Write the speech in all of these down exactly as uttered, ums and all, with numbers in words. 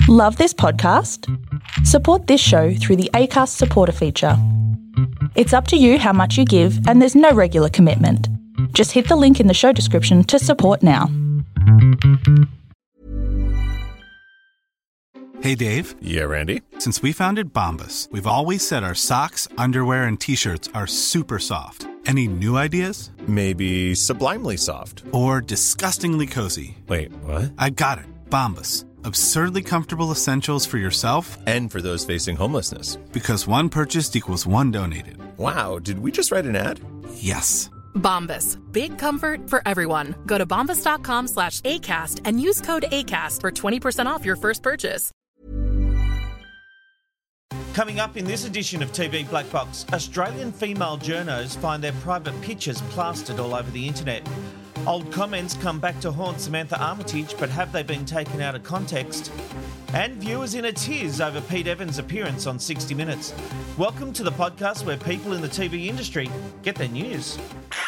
Love this podcast? Support this show through the Acast supporter feature. It's up to you how much you give, and there's no regular commitment. Just hit the link in the show description to support now. Hey, Dave. Yeah, Randy. Since we founded Bombas, we've always said our socks, underwear, and T-shirts are super soft. Any new ideas? Maybe sublimely soft. Or disgustingly cozy. Wait, what? I got it. Bombas. Absurdly comfortable essentials for yourself and for those facing homelessness. Because one purchased equals one donated. Wow, did we just write an ad? Yes. Bombas. Big comfort for everyone. Go to bombas.com slash ACAST and use code ACAST for twenty percent off your first purchase. Coming up in this edition of T V Black Box, Australian female journos find their private pictures plastered all over the internet. Old comments come back to haunt Samantha Armitage, but have they been taken out of context? And viewers in a tiz over Pete Evans' appearance on sixty minutes. Welcome to the podcast where people in the T V industry get their news.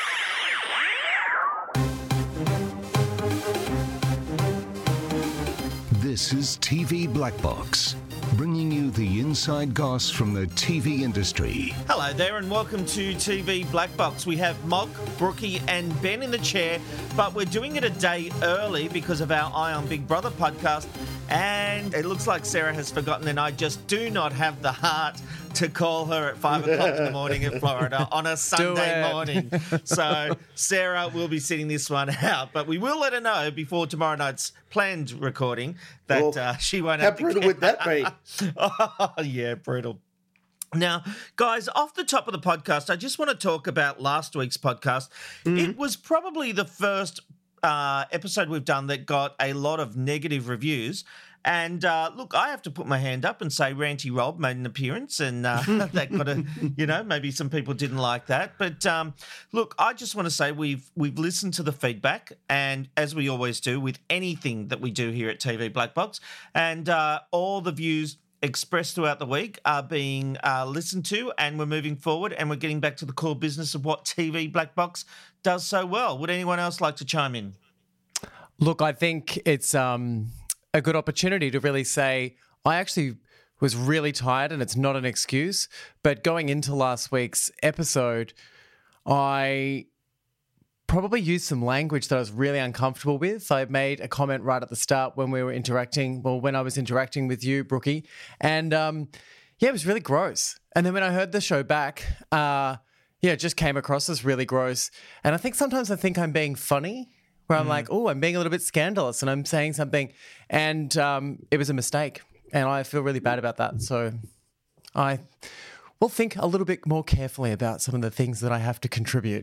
This is T V Black Box, bringing you the inside goss from the T V industry. Hello there and welcome to T V Black Box. We have Mog, Brookie and Ben in the chair, but we're doing it a day early because of our Eye on Big Brother podcast, and it looks like Sarah has forgotten, and I just do not have the heart to call her at five o'clock in the morning in Florida on a Sunday morning. So Sarah will be sitting this one out, but we will let her know before tomorrow night's planned recording that well, uh, she won't have to... How brutal would that be? Oh, yeah, brutal. Now, guys, off the top of the podcast, I just want to talk about last week's podcast. Mm. It was probably the first uh, episode we've done that got a lot of negative reviews. And uh, look, I have to put my hand up and say Ranty Rob made an appearance, and uh, that got a, you know, maybe some people didn't like that. But um, look, I just want to say we've we've listened to the feedback, and as we always do with anything that we do here at T V Black Box, and uh, all the views expressed throughout the week are being uh, listened to, and we're moving forward, and we're getting back to the core business of what T V Black Box does so well. Would anyone else like to chime in? Look, I think it's um, a good opportunity to really say I actually was really tired, and it's not an excuse, but going into last week's episode, I probably used some language that I was really uncomfortable with. I made a comment right at the start when we were interacting, well, when I was interacting with you, Brookie, and um, yeah, it was really gross. And then when I heard the show back, uh, yeah, it just came across as really gross. And I think sometimes I think I'm being funny, where I'm mm. like, oh, I'm being a little bit scandalous and I'm saying something, and um, it was a mistake. And I feel really bad about that. So I will think a little bit more carefully about some of the things that I have to contribute.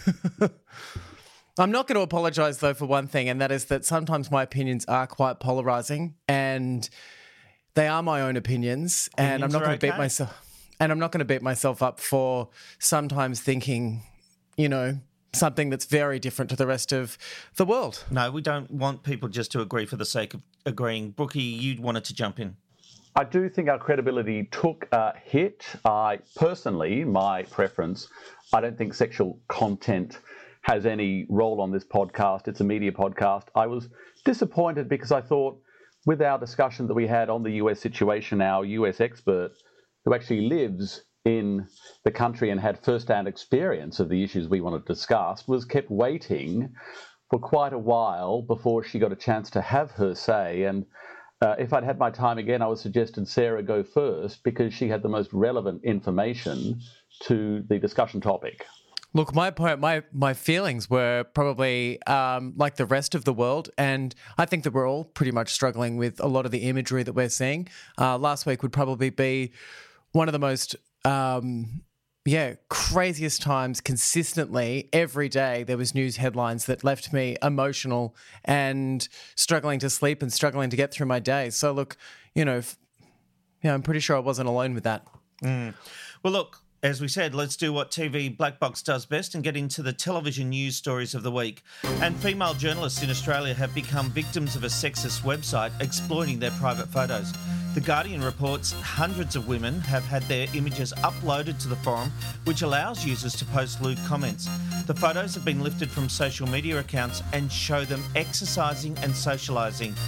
I'm not going to apologise, though, for one thing, and that is that sometimes my opinions are quite polarising, and they are my own opinions, opinions and I'm not going to okay. beat myself and I'm not going to beat myself up for sometimes thinking, you know, something that's very different to the rest of the world. No, we don't want people just to agree for the sake of agreeing. Brookie, you wanted to jump in. I do think our credibility took a hit. I personally, my preference, I don't think sexual content has any role on this podcast. It's a media podcast. I was disappointed because I thought with our discussion that we had on the U S situation, our U S expert who actually lives in the country and had first-hand experience of the issues we wanted to discuss was kept waiting for quite a while before she got a chance to have her say. And uh, if I'd had my time again, I would suggest Sarah go first because she had the most relevant information to the discussion topic. Look, my point, my my feelings were probably um, like the rest of the world, and I think that we're all pretty much struggling with a lot of the imagery that we're seeing. Uh, last week would probably be one of the most Um, yeah, craziest times consistently. Every day there was news headlines that left me emotional and struggling to sleep and struggling to get through my day. So look, you know, f- yeah, I'm pretty sure I wasn't alone with that. Mm. Well, look, as we said, let's do what T V Black Box does best and get into the television news stories of the week. And female journalists in Australia have become victims of a sexist website exploiting their private photos. The Guardian reports hundreds of women have had their images uploaded to the forum, which allows users to post lewd comments. The photos have been lifted from social media accounts and show them exercising and socialising.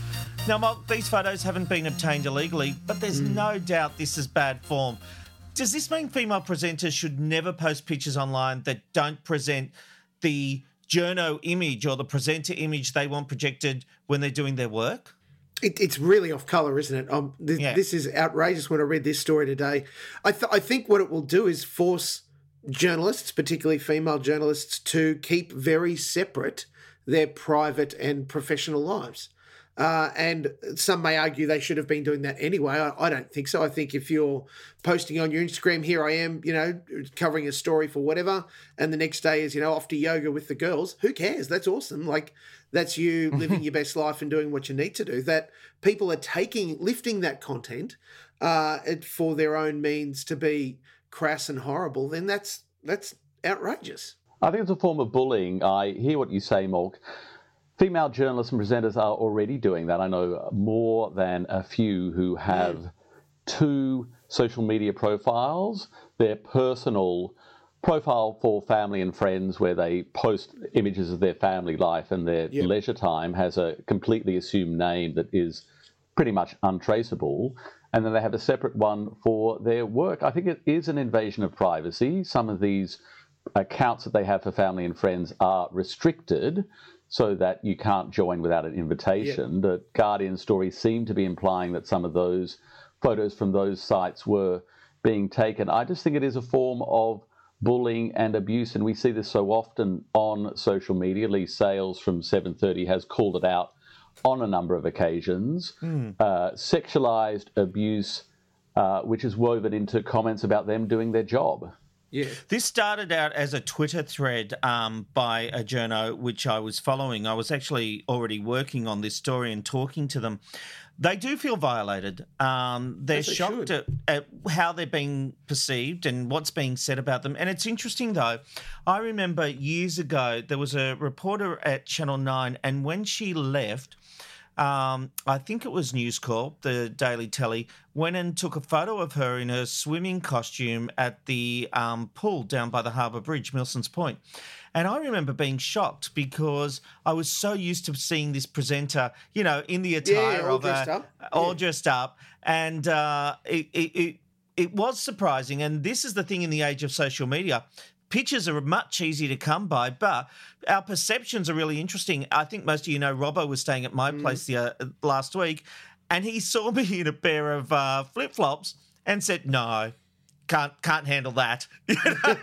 Now, Mark, these photos haven't been obtained illegally, but there's mm. no doubt this is bad form. Does this mean female presenters should never post pictures online that don't present the journo image or the presenter image they want projected when they're doing their work? It, it's really off colour, isn't it? Um, th- yeah. This is outrageous when I read this story today. I, th- I think what it will do is force journalists, particularly female journalists, to keep very separate their private and professional lives. Uh, and some may argue they should have been doing that anyway. I, I don't think so. I think if you're posting on your Instagram, here I am, you know, covering a story for whatever, and the next day is, you know, off to yoga with the girls, who cares? That's awesome. Like, that's you living your best life and doing what you need to do. That people are taking, lifting that content uh, for their own means to be crass and horrible, then that's that's outrageous. I think it's a form of bullying. I hear what you say, Mork. Female journalists and presenters are already doing that. I know more than a few who have mm. two social media profiles, their personal profile for family and friends where they post images of their family life, and their yep. leisure time has a completely assumed name that is pretty much untraceable. And then they have a separate one for their work. I think it is an invasion of privacy. Some of these accounts that they have for family and friends are restricted so that you can't join without an invitation. Yep. The Guardian story seemed to be implying that some of those photos from those sites were being taken. I just think it is a form of bullying and abuse, and we see this so often on social media. Lee Sales from seven thirty has called it out on a number of occasions. Mm. Uh, sexualized abuse, uh, which is woven into comments about them doing their job. Yeah. This started out as a Twitter thread um, by a journo, which I was following. I was actually already working on this story and talking to them. They do feel violated. Um, they're Yes, they shocked at, at how they're being perceived and what's being said about them. And it's interesting, though. I remember years ago there was a reporter at Channel nine, and when she left, Um, I think it was News Corp, the Daily Telly, went and took a photo of her in her swimming costume at the um, pool down by the Harbour Bridge, Milsons Point. And I remember being shocked because I was so used to seeing this presenter, you know, in the attire yeah, all of dressed a, up. all Yeah. dressed up. And uh, it, it, it, it was surprising. And this is the thing in the age of social media. Pictures are much easier to come by, but our perceptions are really interesting. I think most of you know Robbo was staying at my mm. place the, uh, last week, and he saw me in a pair of uh, flip-flops and said, no, can't can't handle that. You know?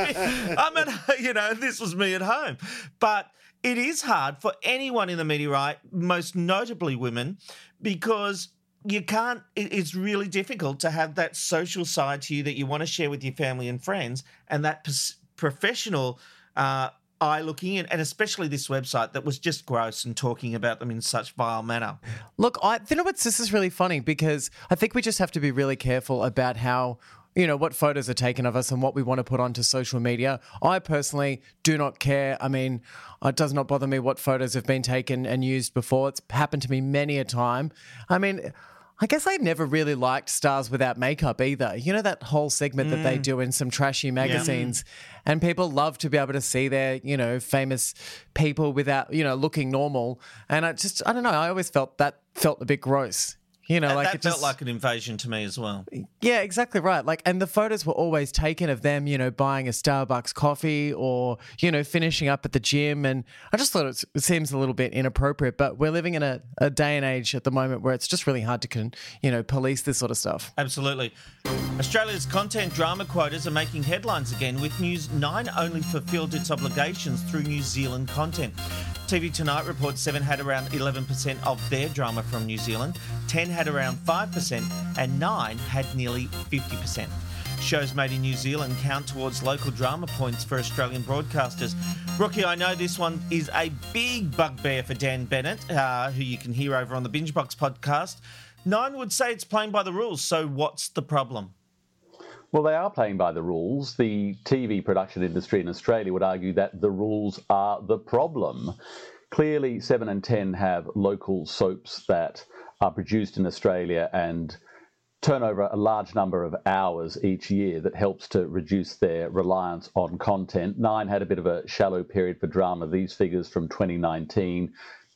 I'm at, you know, this was me at home. But it is hard for anyone in the media, right, most notably women, because you can't, it's really difficult to have that social side to you that you want to share with your family and friends, and that pers- professional uh, eye looking in, and especially this website that was just gross and talking about them in such vile manner. Look, I you know what, this is really funny because I think we just have to be really careful about how, you know, what photos are taken of us and what we want to put onto social media. I personally do not care. I mean, it does not bother me what photos have been taken and used before. It's happened to me many a time. I mean, I guess I never really liked stars without makeup either. You know, that whole segment mm. that they do in some trashy magazines, yeah. and people love to be able to see their, you know, famous people without, you know, looking normal. And I just, I don't know, I always felt that felt a bit gross. You know, that, like that it felt just, like an invasion to me as well. Yeah, exactly right. Like, and the photos were always taken of them, you know, buying a Starbucks coffee or, you know, finishing up at the gym. And I just thought it, it seems a little bit inappropriate. But we're living in a, a day and age at the moment where it's just really hard to, con, you know, police this sort of stuff. Absolutely. Australia's content drama quotas are making headlines again, with News nine only fulfilled its obligations through New Zealand content. T V Tonight reports Seven had around eleven percent of their drama from New Zealand, ten had around five percent, and nine had nearly fifty percent. Shows made in New Zealand count towards local drama points for Australian broadcasters. Rookie, I know this one is a big bugbear for Dan Bennett, uh, who you can hear over on the Bingebox podcast. Nine would say it's playing by the rules, so what's the problem? Well, they are playing by the rules. The T V production industry in Australia would argue that the rules are the problem. Clearly, Seven and Ten have local soaps that are produced in Australia and turn over a large number of hours each year that helps to reduce their reliance on content. Nine had a bit of a shallow period for drama. These figures from twenty nineteen,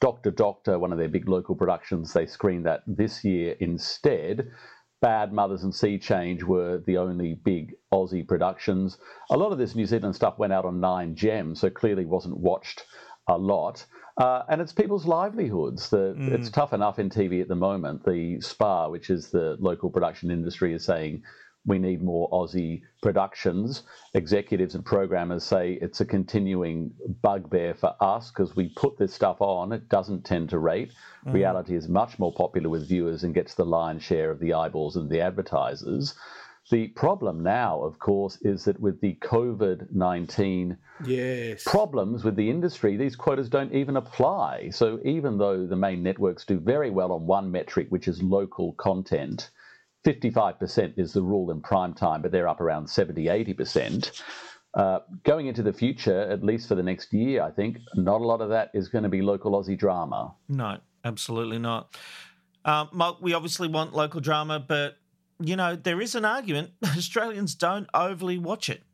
Doctor Doctor, one of their big local productions, they screened that this year instead. Bad Mothers and Sea Change were the only big Aussie productions. A lot of this New Zealand stuff went out on Nine Gem, so clearly wasn't watched a lot. Uh, and it's people's livelihoods. The, mm. It's tough enough in T V at the moment. The S P A, which is the local production industry, is saying we need more Aussie productions. Executives and programmers say it's a continuing bugbear for us because we put this stuff on, it doesn't tend to rate. Mm. Reality is much more popular with viewers and gets the lion's share of the eyeballs and the advertisers. The problem now, of course, is that with the COVID nineteen yes. problems with the industry, these quotas don't even apply. So even though the main networks do very well on one metric, which is local content, fifty-five percent is the rule in prime time, but they're up around seventy, eighty percent. Uh, going into the future, at least for the next year, I think, not a lot of that is going to be local Aussie drama. No, absolutely not. Um, Mark, we obviously want local drama, but, you know, there is an argument Australians don't overly watch it.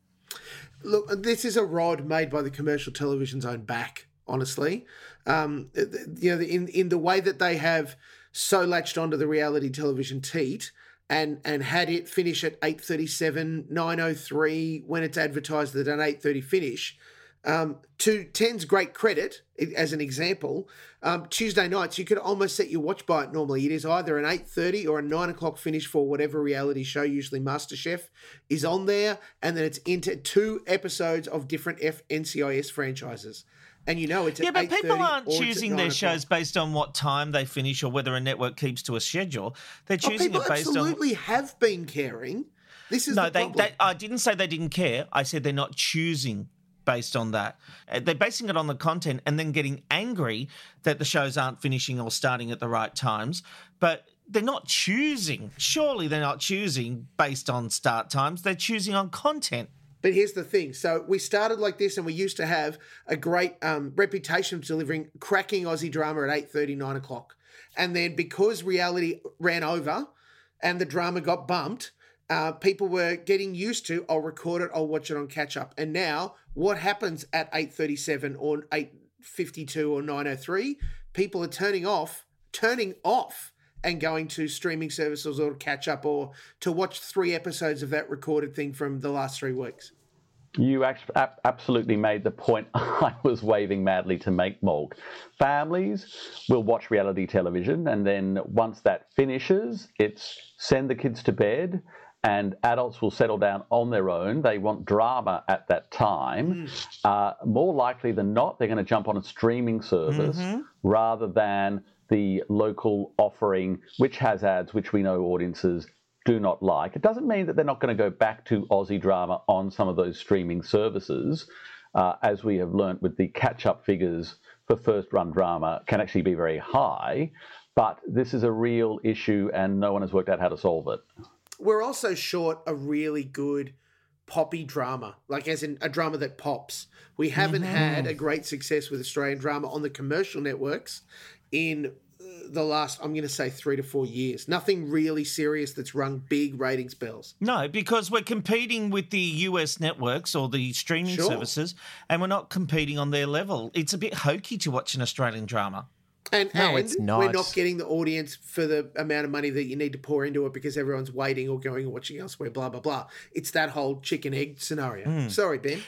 Look, this is a rod made by the commercial television's own back, honestly. Um, you know, in, in the way that they have so latched onto the reality television teat, and and had it finish at eight thirty-seven, nine oh three when it's advertised at an eight thirty finish. Um, to ten's great credit, as an example, um, Tuesday nights, you could almost set your watch by it normally. It is either an eight thirty or a nine o'clock finish for whatever reality show, usually MasterChef, is on there, and then it's into two episodes of different F- N C I S franchises. And you know it's at yeah, but people aren't or choosing their shows based on what time they finish or whether a network keeps to a schedule. They're choosing oh, it based on... People absolutely have been caring. This is no, the they, problem. they, I didn't say they didn't care. I said they're not choosing based on that. They're basing it on the content and then getting angry that the shows aren't finishing or starting at the right times. But they're not choosing. Surely they're not choosing based on start times. They're choosing on content. But here's the thing. So we started like this and we used to have a great um, reputation of delivering cracking Aussie drama at eight thirty, nine o'clock. And then because reality ran over and the drama got bumped, uh, people were getting used to, I'll record it, I'll watch it on catch-up. And now what happens at eight thirty-seven or eight fifty-two or nine oh three? People are turning off, turning off and going to streaming services or catch up or to watch three episodes of that recorded thing from the last three weeks. You actually absolutely made the point I was waving madly to make, Morg. Families will watch reality television, and then once that finishes, it's send the kids to bed, and adults will settle down on their own. They want drama at that time. Mm. Uh, more likely than not, they're going to jump on a streaming service mm-hmm. rather than the local offering, which has ads, which we know audiences do not like. It doesn't mean that they're not going to go back to Aussie drama on some of those streaming services, uh, as we have learnt with the catch-up figures for first-run drama can actually be very high, but this is a real issue and no one has worked out how to solve it. We're also short a really good poppy drama, like as in a drama that pops. We haven't mm-hmm. had a great success with Australian drama on the commercial networks in the last, I'm going to say, three to four years. Nothing really serious that's rung big ratings bells. No, because we're competing with the U S networks or the streaming sure. services, and we're not competing on their level. It's a bit hokey to watch an Australian drama. And, no, and it's not. We're not getting the audience for the amount of money that you need to pour into it because everyone's waiting or going and watching elsewhere, blah, blah, blah. It's that whole chicken egg scenario. Mm. Sorry, Ben.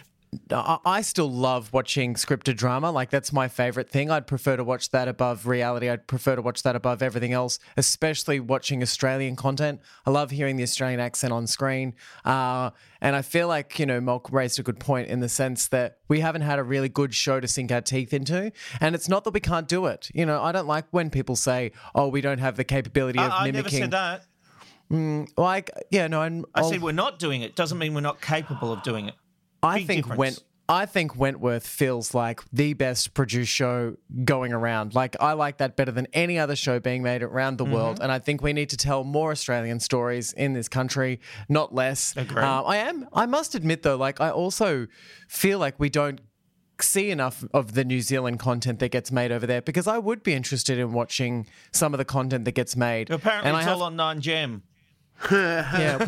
I still love watching scripted drama. Like, that's my favourite thing. I'd prefer to watch that above reality. I'd prefer to watch that above everything else, especially watching Australian content. I love hearing the Australian accent on screen. Uh, and I feel like, you know, Malk raised a good point in the sense that we haven't had a really good show to sink our teeth into. And it's not that we can't do it. You know, I don't like when people say, oh, we don't have the capability of I, mimicking. I never said that. Mm, like, yeah, no. I'm, I I'll, said we're not doing it. Doesn't mean we're not capable of doing it. I Big think difference. when I think Wentworth feels like the best produced show going around. Like, I like that better than any other show being made around the mm-hmm. world. And I think we need to tell more Australian stories in this country, not less. Agreed. Uh, I am. I must admit, though, like, I also feel like we don't see enough of the New Zealand content that gets made over there, because I would be interested in watching some of the content that gets made. Apparently, and it's I have, all on Nine Gem. Yeah,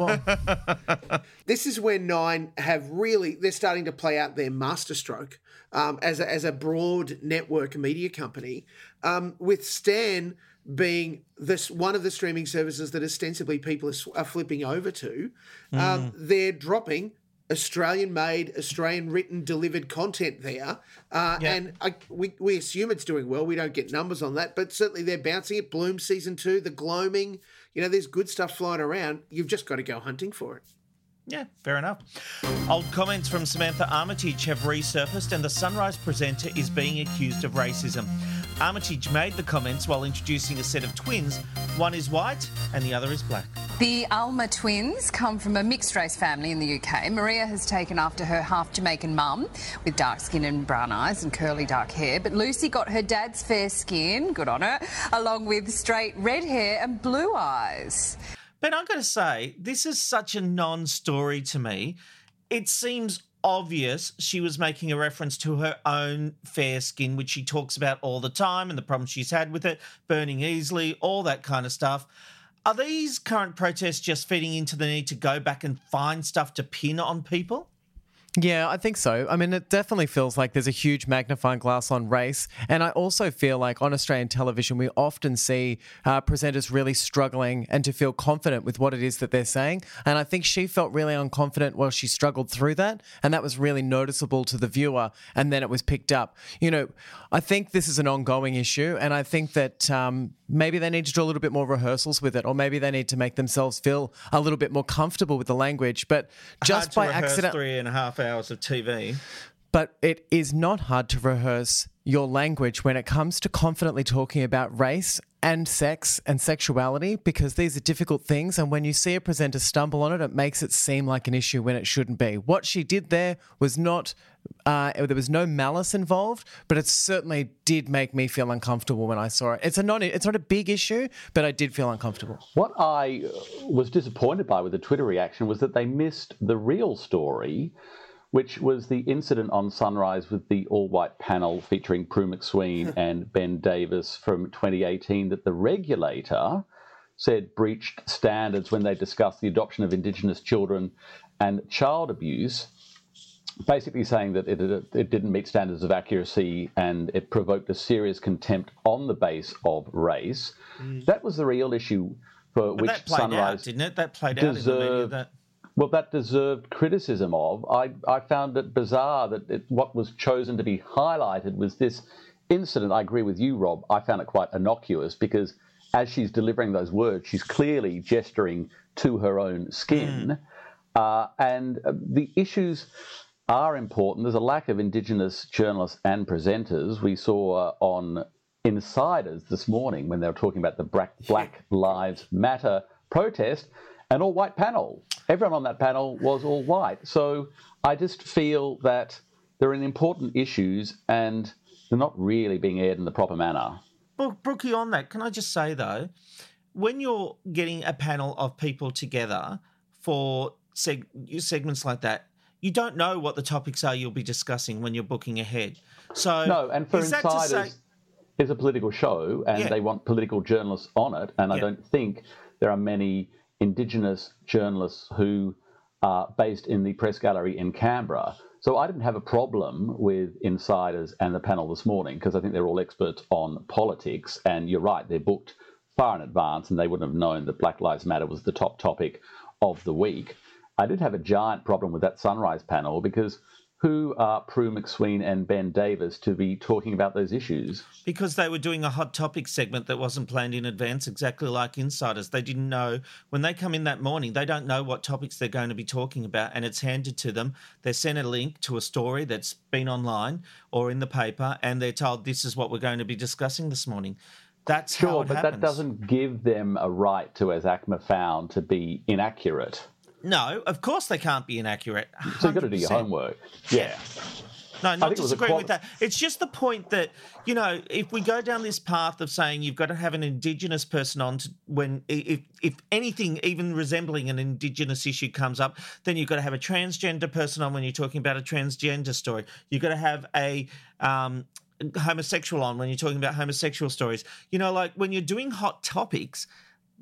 well, this is where Nine have really, they're starting to play out their masterstroke um, as, a, as a broad network media company, um, with Stan being this one of the streaming services that ostensibly people are, are flipping over to. Um, mm. They're dropping Australian-made, Australian-written, delivered content there. Uh, yeah. And I, we, we assume it's doing well. We don't get numbers on that, but certainly they're bouncing it. Bloom Season two, The Gloaming. You know, there's good stuff flying around. You've just got to go hunting for it. Yeah, fair enough. Old comments from Samantha Armitage have resurfaced and the Sunrise presenter is being accused of racism. Armitage made the comments while introducing a set of twins. One is white and the other is black. The Alma twins come from a mixed-race family in the U K. Maria has taken after her half-Jamaican mum with dark skin and brown eyes and curly dark hair. But Lucy got her dad's fair skin, good on her, along with straight red hair and blue eyes. But I've got to say, this is such a non-story to me. It seems obvious she was making a reference to her own fair skin, which she talks about all the time and the problems she's had with it, burning easily, all that kind of stuff. Are these current protests just feeding into the need to go back and find stuff to pin on people? Yeah, I think so. I mean, it definitely feels like there's a huge magnifying glass on race. And I also feel like on Australian television, we often see uh, presenters really struggling and to feel confident with what it is that they're saying. And I think she felt really unconfident while she struggled through that. And that was really noticeable to the viewer. And then it was picked up. You know, I think this is an ongoing issue. And I think that um, maybe they need to do a little bit more rehearsals with it, or maybe they need to make themselves feel a little bit more comfortable with the language. But just Hard by to rehearse accident, three and a half hours of T V. But it is not hard to rehearse your language when it comes to confidently talking about race and sex and sexuality, because these are difficult things. And when you see a presenter stumble on it, it makes it seem like an issue when it shouldn't be. What she did there was not, uh, there was no malice involved, but it certainly did make me feel uncomfortable when I saw it. It's a non, it's not a big issue, but I did feel uncomfortable. What I was disappointed by with the Twitter reaction was that they missed the real story, which was the incident on Sunrise with the all-white panel featuring Prue McSween and Ben Davis from twenty eighteen that the regulator said breached standards when they discussed the adoption of Indigenous children and child abuse, basically saying that it, it didn't meet standards of accuracy and it provoked a serious contempt on the base of race. Mm. That was the real issue for but which that played Sunrise out, didn't it? That played out in the media. That... Well, that deserved criticism of. I, I found it bizarre that it, what was chosen to be highlighted was this incident. I agree with you, Rob. I found it quite innocuous because as she's delivering those words, she's clearly gesturing to her own skin. Mm. Uh, and uh, the issues are important. There's a lack of Indigenous journalists and presenters. We saw uh, on Insiders this morning when they were talking about the Black, Black Lives Matter protest, an all-white panel. Everyone on that panel was all white. So I just feel that there are important issues and they're not really being aired in the proper manner. Well, Brookie, on that, can I just say, though, when you're getting a panel of people together for seg- segments like that, you don't know what the topics are you'll be discussing when you're booking ahead. So no, and for Insiders, say... it's a political show and yeah. they want political journalists on it, and I yeah. don't think there are many Indigenous journalists who are based in the press gallery in Canberra. So I didn't have a problem with Insiders and the panel this morning because I think they're all experts on politics. And you're right, they're booked far in advance and they wouldn't have known that Black Lives Matter was the top topic of the week. I did have a giant problem with that Sunrise panel because who are Prue McSween and Ben Davis to be talking about those issues? Because they were doing a hot topic segment that wasn't planned in advance, exactly like Insiders. They didn't know. When they come in that morning, they don't know what topics they're going to be talking about, and it's handed to them. They're sent a link to a story that's been online or in the paper, and they're told this is what we're going to be discussing this morning. That's sure, how it but happens. That doesn't give them a right to, as ACMA found, to be inaccurate. No, of course they can't be inaccurate. one hundred percent. So you've got to do your homework. Yeah. No, not disagreeing qual- with that. It's just the point that, you know, if we go down this path of saying you've got to have an Indigenous person on to, when, if if anything even resembling an Indigenous issue comes up, then you've got to have a transgender person on when you're talking about a transgender story. You've got to have a um, homosexual on when you're talking about homosexual stories. You know, like when you're doing hot topics,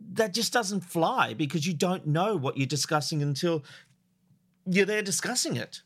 that just doesn't fly because you don't know what you're discussing until you're there discussing it.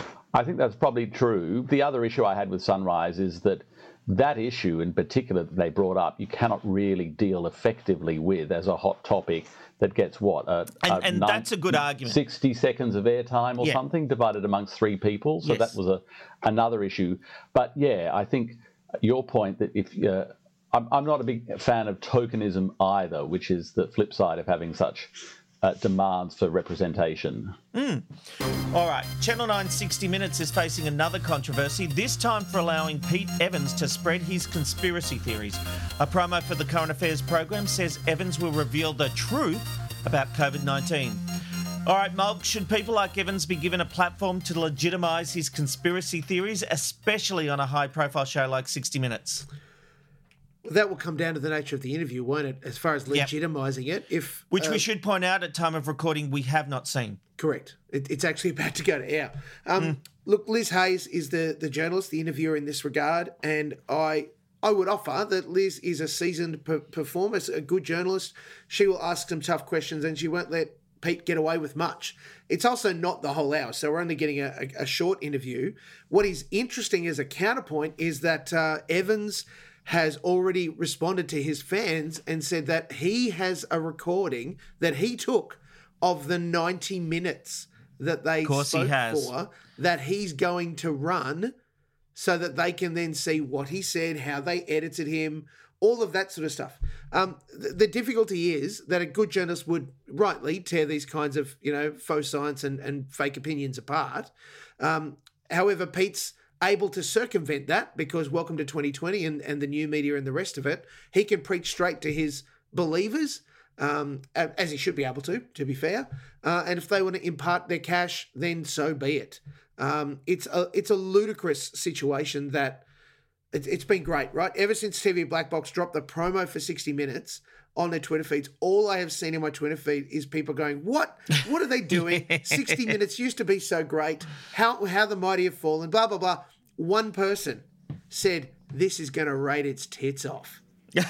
I think that's probably true. The other issue I had with Sunrise is that that issue in particular that they brought up, you cannot really deal effectively with as a hot topic that gets what? A, and a and nine, that's a good argument. sixty seconds of airtime or yeah. something divided amongst three people. So yes. that was a another issue. But yeah, I think your point that if uh, I'm, I'm not a big fan of tokenism either, which is the flip side of having such Uh, demands for representation. Mm. All right, Channel nine sixty Minutes is facing another controversy, this time for allowing Pete Evans to spread his conspiracy theories. A promo for the Current Affairs program says Evans will reveal the truth about COVID nineteen. All right, Mulk, should people like Evans be given a platform to legitimise his conspiracy theories, especially on a high-profile show like sixty Minutes? That will come down to the nature of the interview, won't it, as far as legitimising yep. it? If Which uh, we should point out at time of recording we have not seen. Correct. It, it's actually about to go to air. Um, mm. Look, Liz Hayes is the, the journalist, the interviewer in this regard, and I I would offer that Liz is a seasoned per- performer, a good journalist. She will ask some tough questions and she won't let Pete get away with much. It's also not the whole hour, so we're only getting a, a, a short interview. What is interesting as a counterpoint is that uh, Evans has already responded to his fans and said that he has a recording that he took of the ninety minutes that they spoke for that he's going to run so that they can then see what he said, how they edited him, all of that sort of stuff. Um, the, the difficulty is that a good journalist would rightly tear these kinds of, you know, faux science and, and fake opinions apart. Um, however, Pete's able to circumvent that because welcome to twenty twenty and, and the new media and the rest of it. He can preach straight to his believers, um, as he should be able to, to be fair. Uh, and if they want to impart their cash, then so be it. Um, it's a it's a ludicrous situation that it, it's been great, right? Ever since T V Black Box dropped the promo for sixty minutes on their Twitter feeds, all I have seen in my Twitter feed is people going, what? What are they doing? sixty minutes used to be so great. How how the mighty have fallen, blah, blah, blah. One person said, this is going to rate its tits off.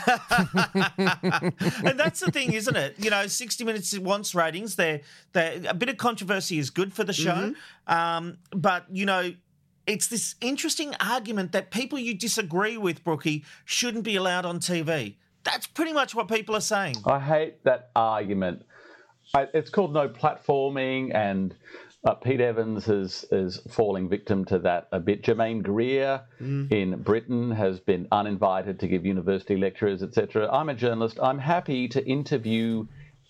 And that's the thing, isn't it? You know, sixty Minutes wants ratings. They're, they're, a bit of controversy is good for the show. Mm-hmm. Um, but, you know, it's this interesting argument that people you disagree with, Brookie, shouldn't be allowed on T V. That's pretty much what people are saying. I hate that argument. I, it's called no platforming, and uh, Pete Evans is, is falling victim to that a bit. Jermaine Greer mm. in Britain has been uninvited to give university lectures, et cetera. I'm a journalist. I'm happy to interview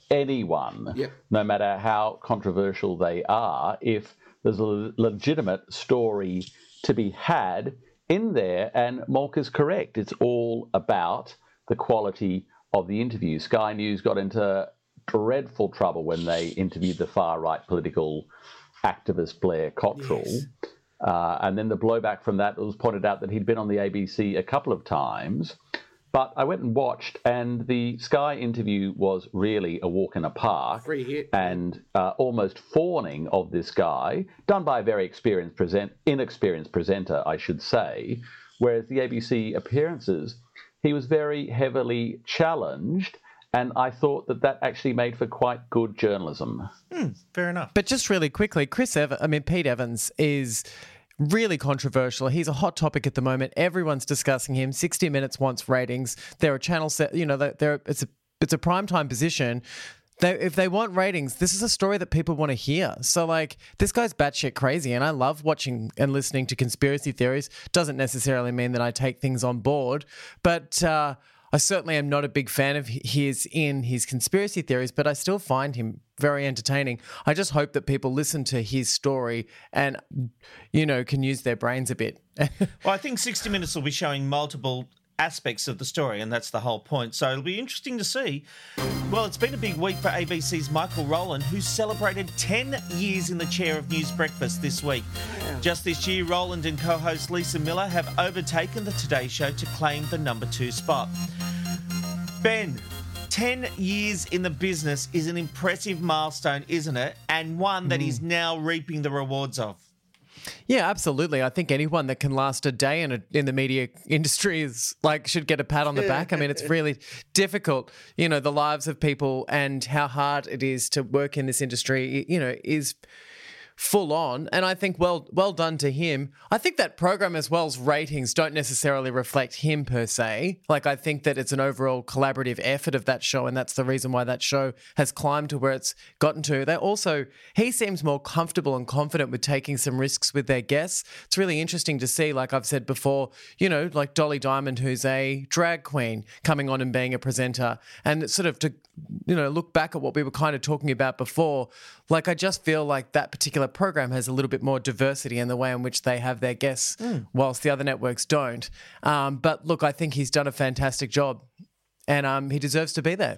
anyone, yep. no matter how controversial they are, if there's a legitimate story to be had in there. And Mulk is correct. It's all about the quality of the interview. Sky News got into dreadful trouble when they interviewed the far-right political activist Blair Cottrell. Yes. Uh, and then the blowback from that was pointed out that he'd been on the A B C a couple of times. But I went and watched, and the Sky interview was really a walk in a park. Free hit. And uh, almost fawning of this guy, done by a very experienced present, inexperienced presenter, I should say, whereas the A B C appearances, he was very heavily challenged, and I thought that that actually made for quite good journalism. Mm, fair enough. But just really quickly, Chris Evans, I mean, Pete Evans is really controversial. He's a hot topic at the moment. Everyone's discussing him. sixty Minutes wants ratings. They're a channel set, you know, they're, it's a it's a primetime position. They, if they want ratings, this is a story that people want to hear. So, like, this guy's batshit crazy, and I love watching and listening to conspiracy theories. Doesn't necessarily mean that I take things on board, but uh, I certainly am not a big fan of his in his conspiracy theories, but I still find him very entertaining. I just hope that people listen to his story and, you know, can use their brains a bit. Well, I think sixty Minutes will be showing multiple aspects of the story, and that's the whole point. So it'll be interesting to see. Well, it's been a big week for A B C's Michael Rowland, who celebrated ten years in the chair of News Breakfast this week. Yeah. Just this year, Rowland and co-host Lisa Miller have overtaken the Today Show to claim the number two spot. Ben, ten years in the business is an impressive milestone, isn't it? And one that mm. he's now reaping the rewards of. Yeah, absolutely. I think anyone that can last a day in a, in the media industry is like should get a pat on the back. I mean, it's really difficult. You know, the lives of people and how hard it is to work in this industry, you know, is full on. And I think well well done to him. I think that program as well's ratings don't necessarily reflect him per se. Like I think that it's an overall collaborative effort of that show, and that's the reason why that show has climbed to where it's gotten to. They also, he seems more comfortable and confident with taking some risks with their guests. It's really interesting to see, like I've said before, you know, like Dolly Diamond, who's a drag queen, coming on and being a presenter, and sort of to, you know, look back at what we were kind of talking about before. Like I just feel like that particular program has a little bit more diversity in the way in which they have their guests, mm. whilst the other networks don't. Um, but look, I think he's done a fantastic job, and um, he deserves to be there.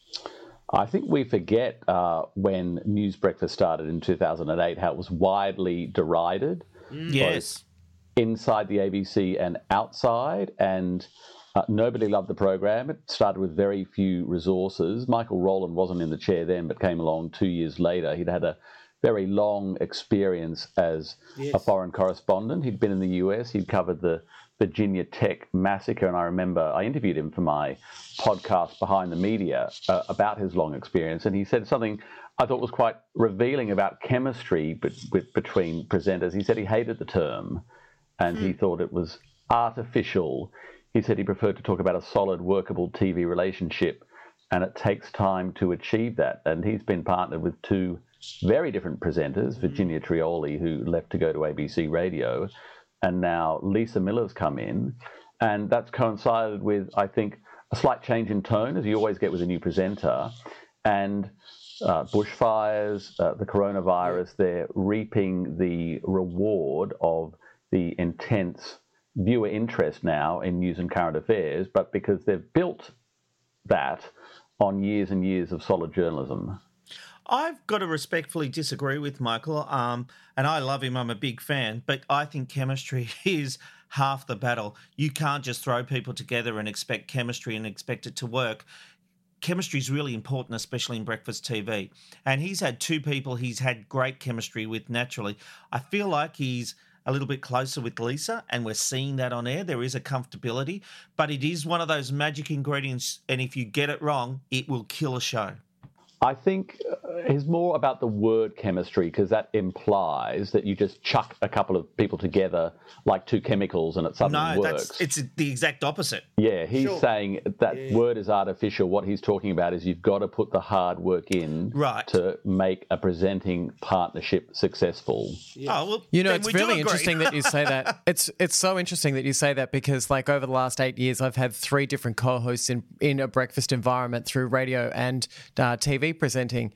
I think we forget uh, when News Breakfast started in two thousand eight how it was widely derided. Mm. Yes. Inside the A B C and outside, and Uh, nobody loved the program. It started with very few resources. Michael Rowland wasn't in the chair then, but came along two years later. He'd had a very long experience as yes. a foreign correspondent. He'd been in the U S. He'd covered the Virginia Tech massacre, and I remember I interviewed him for my podcast Behind the Media uh, about his long experience, and he said something I thought was quite revealing about chemistry be- be- between presenters. He said he hated the term, and mm. he thought it was artificial. He said he preferred to talk about a solid, workable T V relationship, and it takes time to achieve that. And he's been partnered with two very different presenters, Virginia Trioli, who left to go to A B C Radio, and now Lisa Miller's come in. And that's coincided with, I think, a slight change in tone, as you always get with a new presenter, and uh, bushfires, uh, the coronavirus, they're reaping the reward of the intense viewer interest now in news and current affairs, but because they've built that on years and years of solid journalism. I've got to respectfully disagree with Michael, um, and I love him. I'm a big fan, but I think chemistry is half the battle. You can't just throw people together and expect chemistry and expect it to work. Chemistry is really important, especially in breakfast T V. And he's had two people he's had great chemistry with naturally. I feel like he's a little bit closer with Lisa, and we're seeing that on air. There is a comfortability, but it is one of those magic ingredients, and if you get it wrong, it will kill a show. I think it's more about the word chemistry, because that implies that you just chuck a couple of people together like two chemicals and it suddenly no, works. That's, it's the exact opposite. Yeah, he's sure. saying that yeah. word is artificial. What he's talking about is you've got to put the hard work in right. to make a presenting partnership successful. Yeah. Oh, well, you know, it's really interesting that you say that. It's it's so interesting that you say that, because like over the last eight years, I've had three different co-hosts in, in a breakfast environment through radio and uh, T V presenting.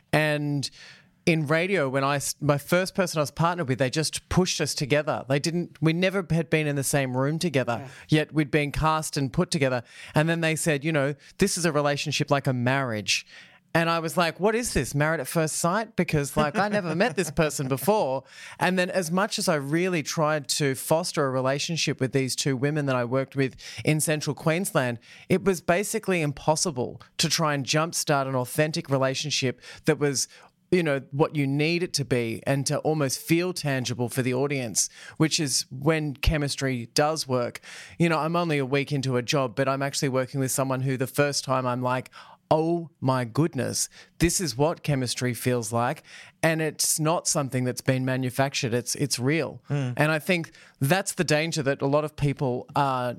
And in radio, when I, my first person I was partnered with, they just pushed us together. They didn't, we never had been in the same room together, yeah. yet we'd been cast and put together. And then they said, you know, this is a relationship like a marriage. And I was like, what is this, married at first sight? Because like I never met this person before. And then as much as I really tried to foster a relationship with these two women that I worked with in central Queensland, it was basically impossible to try and jumpstart an authentic relationship that was, you know, what you need it to be and to almost feel tangible for the audience, which is when chemistry does work. You know, I'm only a week into a job, but I'm actually working with someone who the first time I'm like, oh my goodness, this is what chemistry feels like. And it's not something that's been manufactured. It's it's real. Mm. And I think that's the danger, that a lot of people are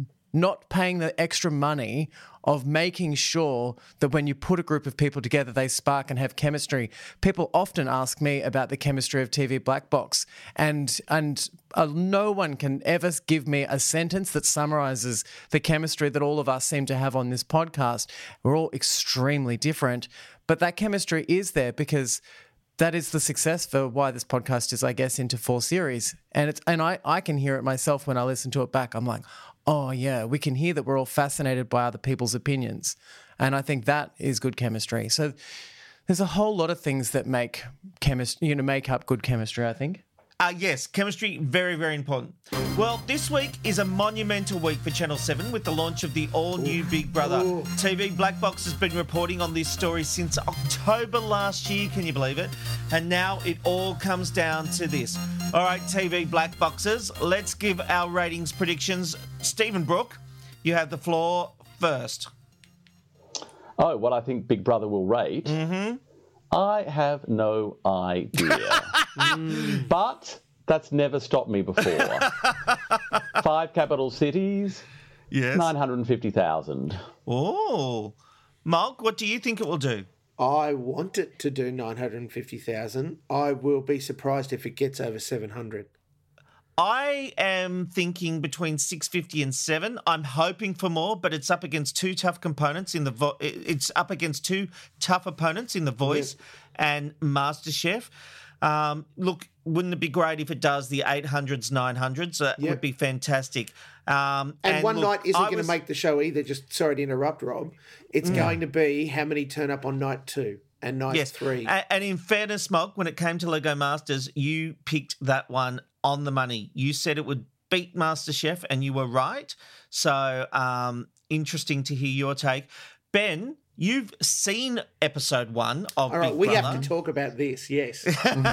not paying the extra money of making sure that when you put a group of people together, they spark and have chemistry. People often ask me about the chemistry of T V Black Box, and and uh, no one can ever give me a sentence that summarises the chemistry that all of us seem to have on this podcast. We're all extremely different, but that chemistry is there because that is the success for why this podcast is, I guess, into four series. And it's and I, I can hear it myself when I listen to it back. I'm like, oh, yeah, we can hear that we're all fascinated by other people's opinions. And I think that is good chemistry. So there's a whole lot of things that make chemistry, you know, make up good chemistry, I think. Uh, yes, chemistry, very, very important. Well, this week is a monumental week for Channel seven with the launch of the all-new Big Brother Ooh. T V. Black Box has been reporting on this story since October last year, can you believe it? And now it all comes down to this. All right, T V black boxes. Let's give our ratings predictions. Stephen Brook, you have the floor first. Oh, what I think Big Brother will rate? Mm-hmm. I have no idea. mm. But that's never stopped me before. Five capital cities, yes, nine hundred fifty thousand. Oh. Mark, what do you think it will do? I want it to do nine hundred fifty thousand. I will be surprised if it gets over seven hundred. I am thinking between six fifty and seven. I'm hoping for more, but it's up against two tough components in the vo- it's up against two tough opponents in The Voice yeah. and MasterChef. Um, look, wouldn't it be great if it does the eight hundreds, nine hundreds? That yep. would be fantastic. Um, and, and one look, night isn't I going to was... make the show either. Just sorry to interrupt, Rob. It's mm. going to be how many turn up on night two and night yes. three. And, and in fairness, Mark, when it came to Lego Masters, you picked that one on the money. You said it would beat MasterChef, and you were right. So um, interesting to hear your take. Ben, you've seen episode one of All right, Big we Brother. have to talk about this, yes.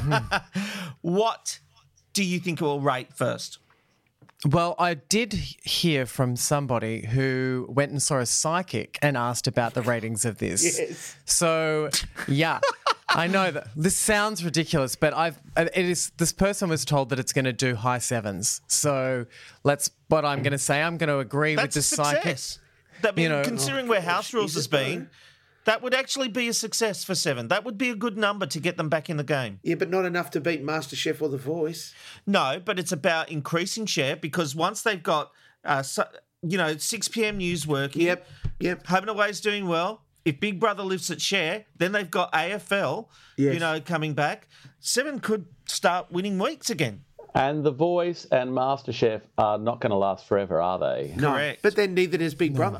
What do you think it will rate first? Well, I did hear from somebody who went and saw a psychic and asked about the ratings of this. Yes. So, yeah. I know that this sounds ridiculous, but I've it is this person was told that it's going to do high sevens. So let's what I'm going to say. I'm going to agree That's with the psychic. That mean, you know, considering oh, where gosh, House Rules has been, that would actually be a success for seven. That would be a good number to get them back in the game. Yeah, but not enough to beat MasterChef or The Voice. No, but it's about increasing share because once they've got, uh, you know, six p.m. news working. Yep, yep. Home and Away's doing well. If Big Brother lifts its share, then they've got A F L, yes. you know, coming back. Seven could start winning weeks again. And The Voice and MasterChef are not going to last forever, are they? No, correct. But then neither does Big Brother.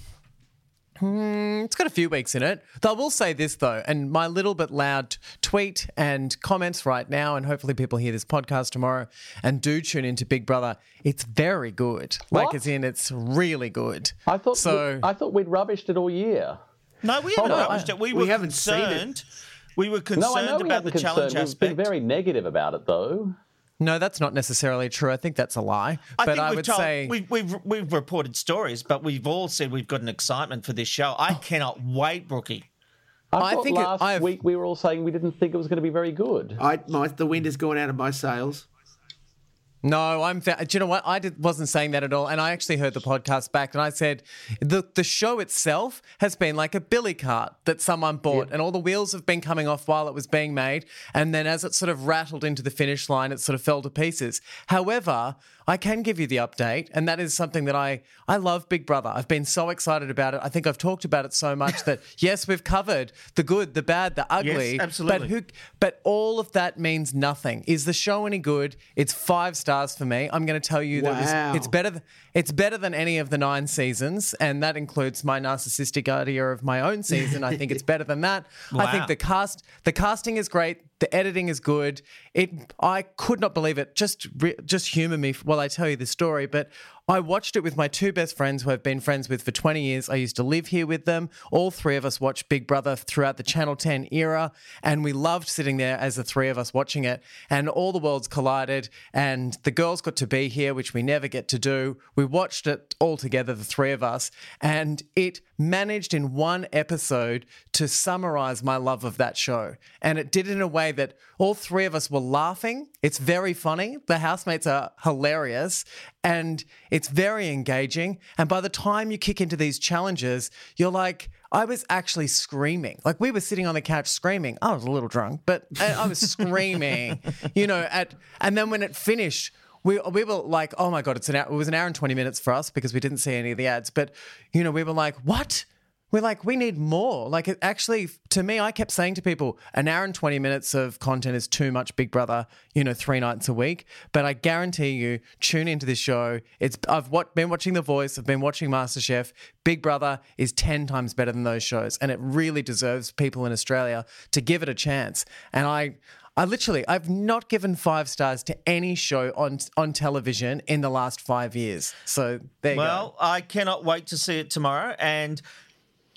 Mm, it's got a few weeks in it. Though I will say this, though, and my little bit loud tweet and comments right now, and hopefully people hear this podcast tomorrow and do tune into Big Brother. It's very good. What? Like, as in, it's really good. I thought so. we, I thought we'd rubbished it all year. No, we haven't Hold on. rubbished it. We, We were haven't seen it. concerned. We were No, I concerned know we about the haven't challenge concerned. aspect. We've been very negative about it, though. No, that's not necessarily true. I think that's a lie. I but think I we've would told, say we've, we've we've reported stories, but we've all said we've got an excitement for this show. I cannot wait, Brookie. I, I thought think it- last I've- week we were all saying we didn't think it was going to be very good. I, my, the wind has gone out of my sails. No, I'm. Fa- Do you know what? I did, wasn't saying that at all. And I actually heard the podcast back, and I said the the show itself has been like a billy cart that someone bought, and all the wheels have been coming off while it was being made, and then as it sort of rattled into the finish line, it sort of fell to pieces. However, I can give you the update, and that is something that I I love Big Brother. I've been so excited about it. I think I've talked about it so much that yes, we've covered the good, the bad, the ugly. Yes, absolutely. But who? But all of that means nothing. Is the show any good? It's five stars for me. I'm going to tell you that Wow. it's, it's better. Th- it's better than any of the nine seasons, and that includes my narcissistic idea of my own season. I think it's better than that. I Wow. think the cast, the casting is great. The editing is good. It. I could not believe it. Just, re- just humour me while I tell you the story. But I watched it with my two best friends who I've been friends with for twenty years. I used to live here with them. All three of us watched Big Brother throughout the Channel ten era, and we loved sitting there as the three of us watching it. And all the worlds collided, and the girls got to be here, which we never get to do. We watched it all together, the three of us, and it managed in one episode to summarize my love of that show. And it did it in a way that all three of us were laughing. It's very funny. The housemates are hilarious, and it's very engaging. And by the time you kick into these challenges, you're like, I was actually screaming. Like, we were sitting on the couch screaming. I was a little drunk, but I I was screaming, you know, at, and then when it finished, We we were like, oh my God, it's an hour, it was an hour and twenty minutes for us because we didn't see any of the ads. But, you know, we were like, what? We're like, we need more. Like, it actually, to me, I kept saying to people, an hour and twenty minutes of content is too much Big Brother, you know, three nights a week. But I guarantee you, tune into this show. It's I've what, been watching The Voice. I've been watching MasterChef. Big Brother is ten times better than those shows. And it really deserves people in Australia to give it a chance. And I... I literally, I've not given five stars to any show on on television in the last five years. So there you Well, go. I cannot wait to see it tomorrow. And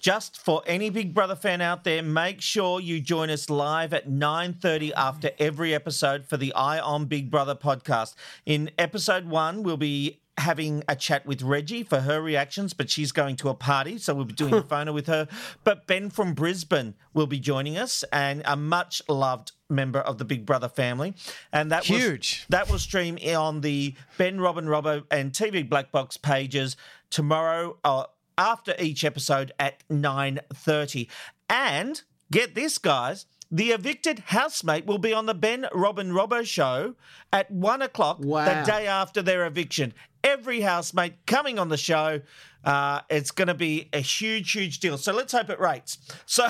just for any Big Brother fan out there, make sure you join us live at nine thirty after every episode for the Eye on Big Brother podcast. In episode one, we'll be having a chat with Reggie for her reactions, but she's going to a party, so we'll be doing a phono with her. But Ben from Brisbane will be joining us, and a much-loved member of the Big Brother family. And that Huge. Was, that will stream on the Ben, Robin, Robbo and T V Black Box pages tomorrow uh, after each episode at nine thirty. And get this, guys, the evicted housemate will be on the Ben, Robin, Robbo show at one o'clock Wow. the day after their eviction. Every housemate coming on the show. Uh, it's going to be a huge, huge deal. So let's hope it rates. So,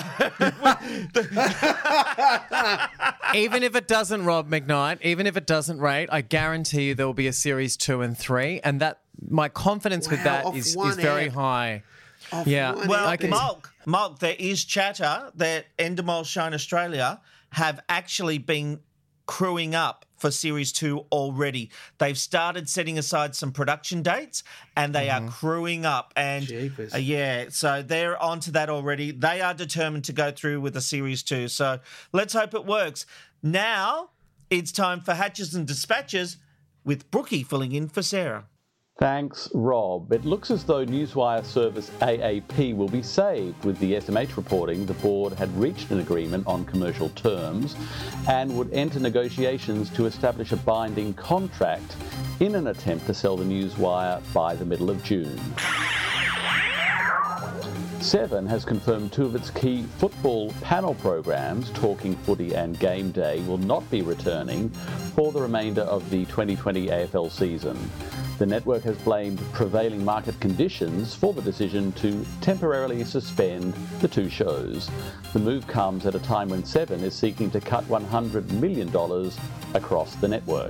even if it doesn't, Rob McKnight, even if it doesn't rate, I guarantee you there will be a series two and three, and that my confidence with Wow, that off is, one is very app. high. Off Yeah. one well, I can- Mulk, Mulk, there is chatter that Endemol Shine Australia have actually been crewing up for Series two already. They've started setting aside some production dates and they Mm-hmm. are crewing up. And Jeepers. uh, yeah, so they're onto that already. They are determined to go through with a Series two. So let's hope it works. Now it's time for Hatches and Dispatches with Brookie filling in for Sarah. Thanks, Rob. It looks as though Newswire service A A P will be saved. With the S M H reporting, the board had reached an agreement on commercial terms and would enter negotiations to establish a binding contract in an attempt to sell the Newswire by the middle of June. Seven has confirmed two of its key football panel programs, Talking Footy and Game Day, will not be returning for the remainder of the twenty twenty A F L season. The network has blamed prevailing market conditions for the decision to temporarily suspend the two shows. The move comes at a time when Seven is seeking to cut one hundred million dollars across the network.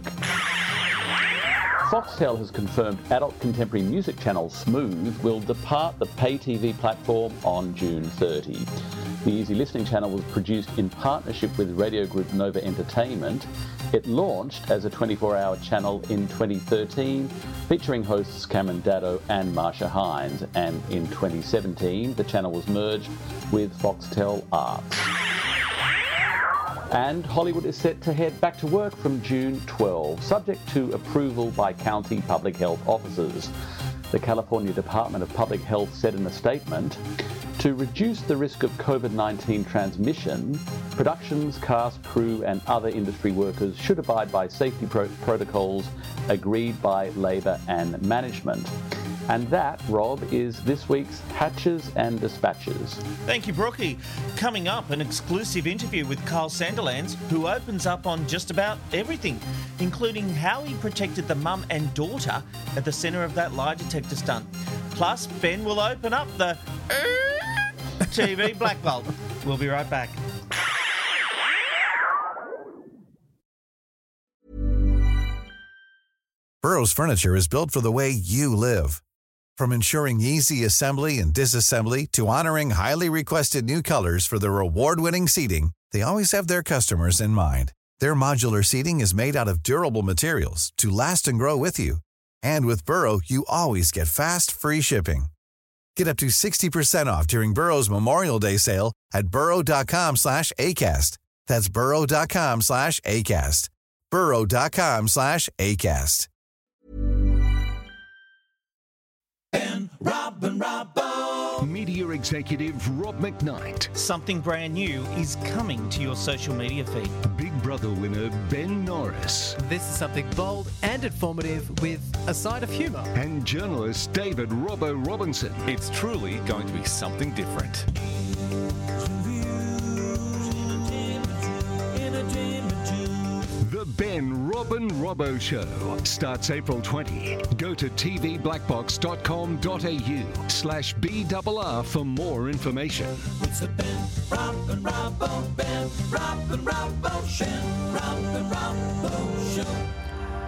Foxtel has confirmed adult contemporary music channel Smooth will depart the pay T V platform on June thirtieth. The easy listening channel was produced in partnership with radio group Nova Entertainment. It launched as a twenty-four hour channel in twenty thirteen, featuring hosts Cameron Daddo and Marsha Hines, and in twenty seventeen the channel was merged with Foxtel Arts. And Hollywood is set to head back to work from June twelfth, subject to approval by county public health officers. The California Department of Public Health said in a statement, to reduce the risk of COVID nineteen transmission, productions, cast, crew and other industry workers should abide by safety pro- protocols agreed by Labour and management. And that, Rob, is this week's Hatches and Dispatches. Thank you, Brookie. Coming up, an exclusive interview with Kyle Sandilands, who opens up on just about everything, including how he protected the mum and daughter at the centre of that lie detector stunt. Plus, Ben will open up the T V Black Vault. We'll be right back. Burrow's furniture is built for the way you live. From ensuring easy assembly and disassembly to honoring highly requested new colors for their award-winning seating, they always have their customers in mind. Their modular seating is made out of durable materials to last and grow with you. And with Burrow, you always get fast, free shipping. Get up to sixty percent off during Burrow's Memorial Day sale at burrow.com slash ACAST. That's burrow.com slash ACAST. burrow.com slash ACAST. Ben, Robin, Robbo. Media executive Rob McKnight. Something brand new is coming to your social media feed. Big Brother winner Ben Norris. This is something bold and informative with a side of humour. And journalist David Robbo Robinson. It's truly going to be something different. The Ben Robin Robbo Show starts April twentieth. Go to tvblackbox.com.au slash BRR for more information. It's the Ben, Robin, Robbo, Ben, Robin, Robbo Show. Robin, Robbo Show.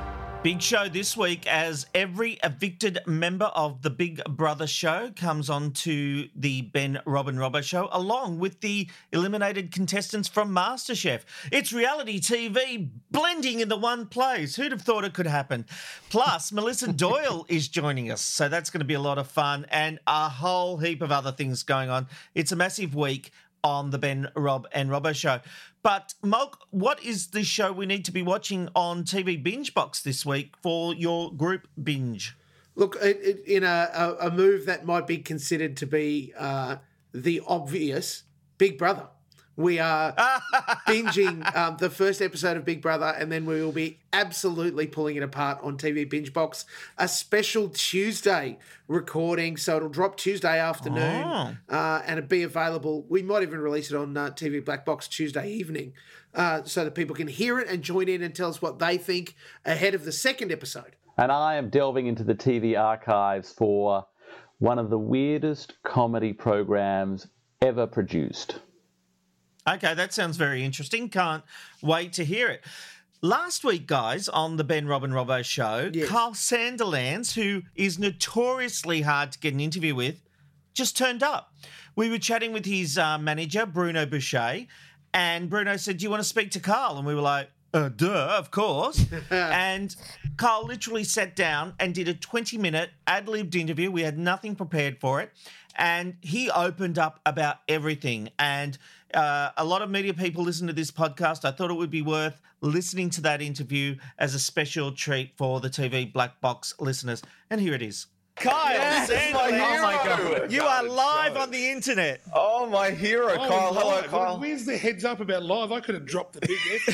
Big show this week as every evicted member of the Big Brother show comes on to the Ben, Rob and Robbo show, along with the eliminated contestants from MasterChef. It's reality T V blending in the one place. Who'd have thought it could happen? Plus, Melissa Doyle is joining us, so that's going to be a lot of fun and a whole heap of other things going on. It's a massive week on the Ben, Rob and Robbo show. But, Mulk, what is the show we need to be watching on T V Binge Box this week for your group binge? Look, it, it, in a, a, a move that might be considered to be uh, the obvious, Big Brother. We are binging um, the first episode of Big Brother, and then we will be absolutely pulling it apart on T V Binge Box. A special Tuesday recording, so it'll drop Tuesday afternoon Oh. uh, and it'll be available. We might even release it on uh, T V Black Box Tuesday evening uh, so that people can hear it and join in and tell us what they think ahead of the second episode. And I am delving into the T V archives for one of the weirdest comedy programs ever produced. Okay, that sounds very interesting. Can't wait to hear it. Last week, guys, on the Ben, Rob and Robbo show, Yes. Carl Sandilands, who is notoriously hard to get an interview with, just turned up. We were chatting with his uh, manager, Bruno Boucher, and Bruno said, do you want to speak to Carl? And we were like, uh, duh, of course. And Carl literally sat down and did a twenty-minute ad-libbed interview. We had nothing prepared for it. And he opened up about everything. And uh, a lot of media people listen to this podcast. I thought it would be worth listening to that interview as a special treat for the T V Black Box listeners. And here it is. Kyle Yes, Sandilands. my hero. Oh my God. You are Go, live go. on the internet. Oh, my hero, Oh, Kyle. Hello, live. Kyle. Where's the heads up about live? I could have dropped the big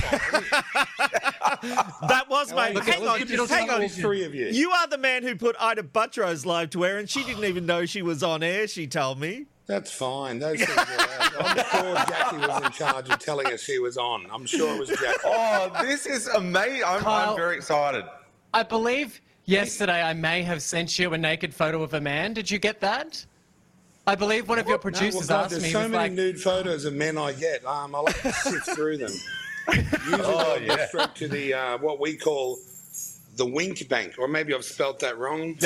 F. That was my. Look, Hang it on, was good to hang see on. all three of you. You are the man who put Ida Buttrose live to air, and she didn't even know she was on air. She told me. That's fine. Those things are I'm sure Jackie was in charge of telling us she was on. I'm sure it was Jackie. Oh, this is amazing. I'm, Kyle- I'm very excited. I believe yesterday I may have sent you a naked photo of a man. Did you get that? I believe one of your producers no, well, God, asked there's me. so he was many like, nude photos of men I get. Um, I like to sift through them. Usually Oh, I'll go yeah. straight to the uh, what we call the wink bank, or maybe I've spelt that wrong. You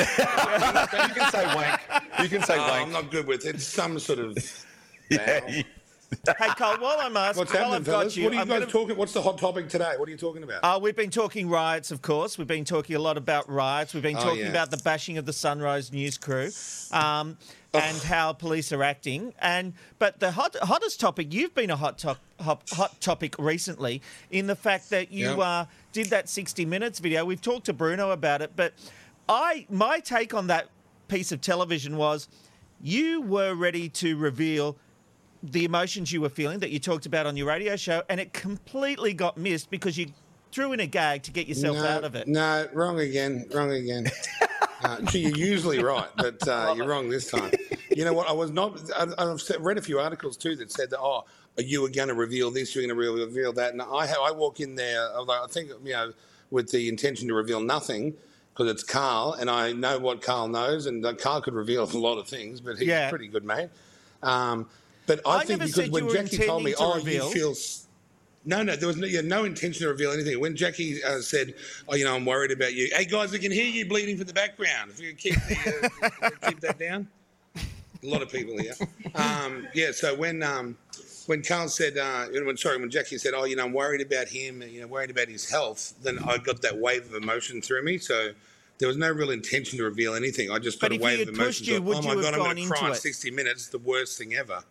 can say wank. You can say Uh, wank. I'm not good with it. It's some sort of. Yeah, you- Hey, Cole, while I'm asking, What's while happening, I've got fellas? you, What are you I'm guys gonna- talking? What's the hot topic today? What are you talking about? Uh, we've been talking riots, of course. We've been talking a lot about riots. We've been Oh, talking yeah. about the bashing of the Sunrise News crew, um, and how police are acting. And but the hot, hottest topic, you've been a hot, top, hot, hot topic recently in the fact that you Yep. uh, did that sixty minutes video. We've talked to Bruno about it, but I my take on that piece of television was you were ready to reveal the emotions you were feeling that you talked about on your radio show, and it completely got missed because you threw in a gag to get yourself no, out of it. No, wrong again. Wrong again. uh, gee, you're usually right, but uh, you're wrong this time. You know what? I was not. I, I've se- read a few articles too that said that oh, you were going to reveal this, you were going to reveal that, and I ha- I walk in there. I think you know with the intention to reveal nothing. Because it's Carl, and I know what Carl knows, and uh, Carl could reveal a lot of things, but he's Yeah. a pretty good mate. Um, but I, I think never because said you when were Jackie told me, intending to oh, reveal." you feel. s- No, no, there was no, yeah, no intention to reveal anything. When Jackie uh, said, oh, you know, I'm worried about you. Hey, guys, we can hear you bleeding from the background. If you could keep, the, uh, keep that down. A lot of people here. Um, yeah, so when um, when Carl said, uh, when, sorry, when Jackie said, oh, you know, I'm worried about him, you know, worried about his health, then I got that wave of emotion through me. So there was no real intention to reveal anything. I just got But a if wave he of had emotion. pushed you, Thought, would oh, you my have God, I'm gone going to cry in into it? sixty minutes. The worst thing ever.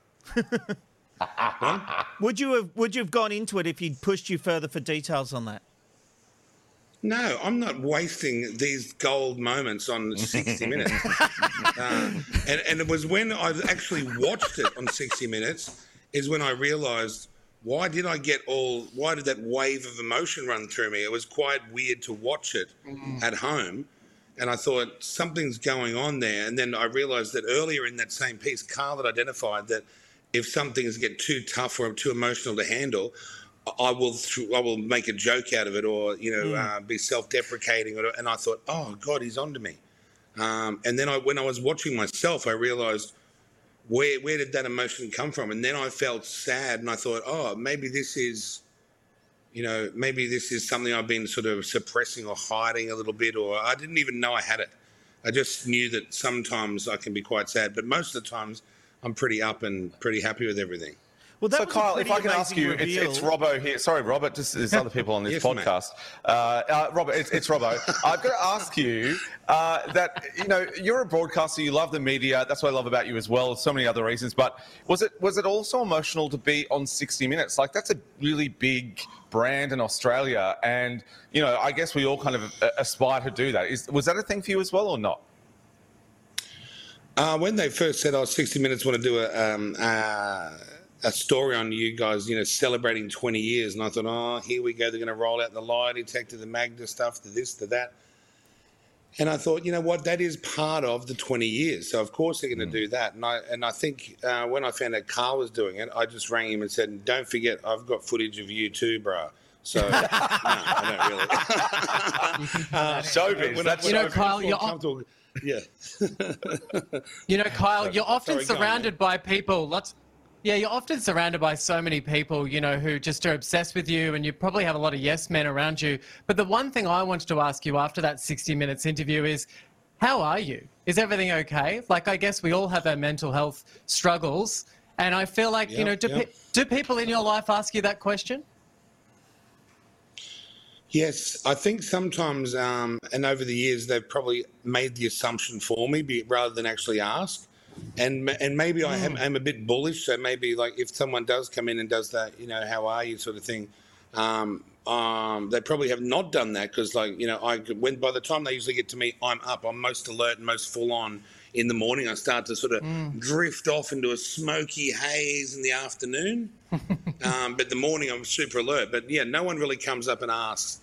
Would you have Would you have gone into it if he'd pushed you further for details on that? No, I'm not wasting these gold moments on sixty minutes. uh, and, and it was when I actually watched it on sixty minutes is when I realised, why did I get all, why did that wave of emotion run through me? It was quite weird to watch it at home. And I thought, something's going on there. And then I realised that earlier in that same piece, Carl had identified that if some things get too tough or too emotional to handle, I will th- I will make a joke out of it, or you know, Mm. uh, be self-deprecating. Or, and I thought, oh God, he's onto me. Um, and then I, when I was watching myself, I realised where where did that emotion come from? And then I felt sad, and I thought, oh, maybe this is you know, maybe this is something I've been sort of suppressing or hiding a little bit, or I didn't even know I had it. I just knew that sometimes I can be quite sad, but most of the times I'm pretty up and pretty happy with everything. Well, that so, was Kyle, a if pretty I can ask you, it's, reveal. it's Robbo here. Sorry, Robert, just there's other people on this Yes, podcast. Uh, uh, Robert, it's, it's Robbo. I've got to ask you uh, that, you know, you're a broadcaster, you love the media. That's what I love about you as well, so many other reasons. But was it was it also emotional to be on sixty minutes? Like, that's a really big brand in Australia. And, you know, I guess we all kind of aspire to do that. Is, was that a thing for you as well or not? Uh, when they first said, oh, sixty minutes want to do a... Um, uh, a story on you guys, you know, celebrating twenty years. And I thought, oh, here we go. They're going to roll out the lie detector, the Magda stuff, the this, the that. And I thought, you know what, that is part of the twenty years. So, of course, they're going to mm. do that. And I and I think uh, when I found out Carl was doing it, I just rang him and said, don't forget, I've got footage of you too, bro. So, no, I don't really. uh, Showbiz. When That's I, you when know, I Kyle, you're comfortable, yeah. You know, Kyle, you're often Sorry, go on, surrounded man. by people. Lots. Yeah, you're often surrounded by so many people, you know, who just are obsessed with you, and you probably have a lot of yes men around you. But the one thing I wanted to ask you after that sixty minutes interview is, how are you? Is everything okay? Like, I guess we all have our mental health struggles, and I feel like, Yep, you know, do, yep. pe- do people in your life ask you that question? Yes, I think sometimes, um, and over the years, they've probably made the assumption for me be, rather than actually ask. And and maybe I am I'm a bit bullish, so maybe like if someone does come in and does that, you know, how are you sort of thing, um, um, they probably have not done that because, like, you know, I when by the time they usually get to me, I'm up, I'm most alert and most full on in the morning. I start to sort of mm. drift off into a smoky haze in the afternoon, um, but the morning I'm super alert. But yeah, no one really comes up and asks.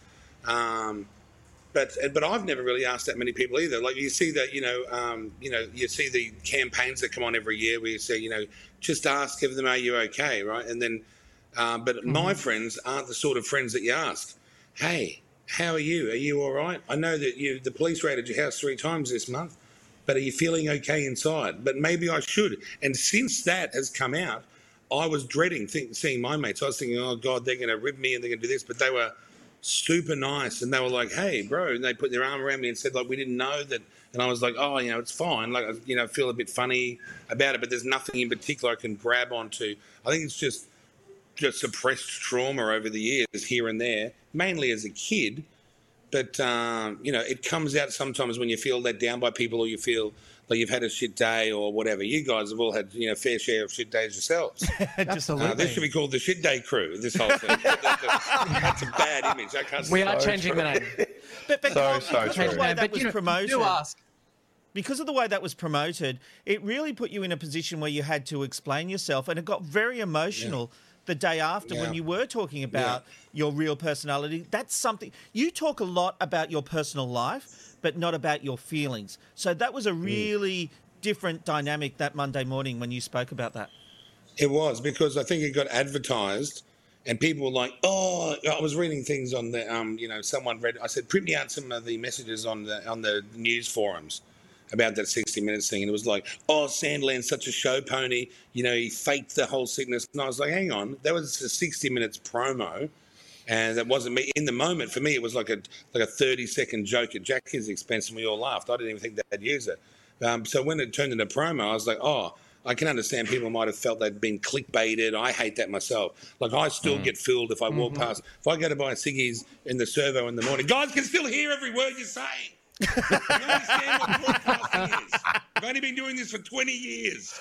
Um, But but I've never really asked that many people either. Like you see that, you know, um, you know, you see the campaigns that come on every year where you say, you know, just ask them, are you okay, right? And then, uh, but mm-hmm. my friends aren't the sort of friends that you ask. Hey, how are you? Are you all right? I know that you the police raided your house three times this month, but are you feeling okay inside? But maybe I should. And since that has come out, I was dreading think, seeing my mates. I was thinking, oh God, they're going to rib me and they're going to do this, but they were super nice, and they were like, hey bro, and they put their arm around me and said, like, we didn't know that. And I was like, oh, you know, it's fine, like, you know, feel a bit funny about it, but there's nothing in particular I can grab onto. I think it's just just suppressed trauma over the years here and there, mainly as a kid, but um, you know, it comes out sometimes when you feel let down by people, or you feel like you've had a shit day or whatever. You guys have all had, you know, fair share of shit days yourselves. Absolutely. Uh, this should be called the Shit Day Crew, this whole thing. that, that, that's a bad image. I can't We are so changing true. the name. But, but So, Kyle, so because true. of the way that But, was you know, promoted, do ask. because of the way that was promoted, it really put you in a position where you had to explain yourself, and it got very emotional. Yeah. The day after, Yeah. when you were talking about yeah. your real personality. That's something you talk a lot about, your personal life, but not about your feelings. So that was a really mm. different dynamic that Monday morning when you spoke about that. It was, because I think it got advertised and people were like, oh, I was reading things on the, um, you know, someone read, I said, print me out some of the messages on the on the news forums about that sixty minutes thing. And it was like, oh, Sandland's such a show pony. You know, he faked the whole sickness. And I was like, hang on, that was a sixty minutes promo. And that wasn't me. In the moment, for me, it was like a like a thirty-second joke at Jackie's expense, and we all laughed. I didn't even think they'd use it. Um, so when it turned into promo, I was like, oh, I can understand people might have felt they'd been clickbaited. I hate that myself. Like, I still mm. get fooled if I walk mm-hmm. past. If I go to buy ciggies in the servo in the morning, guys can still hear every word you're saying. You understand what broadcasting is? I've only been doing this for twenty years.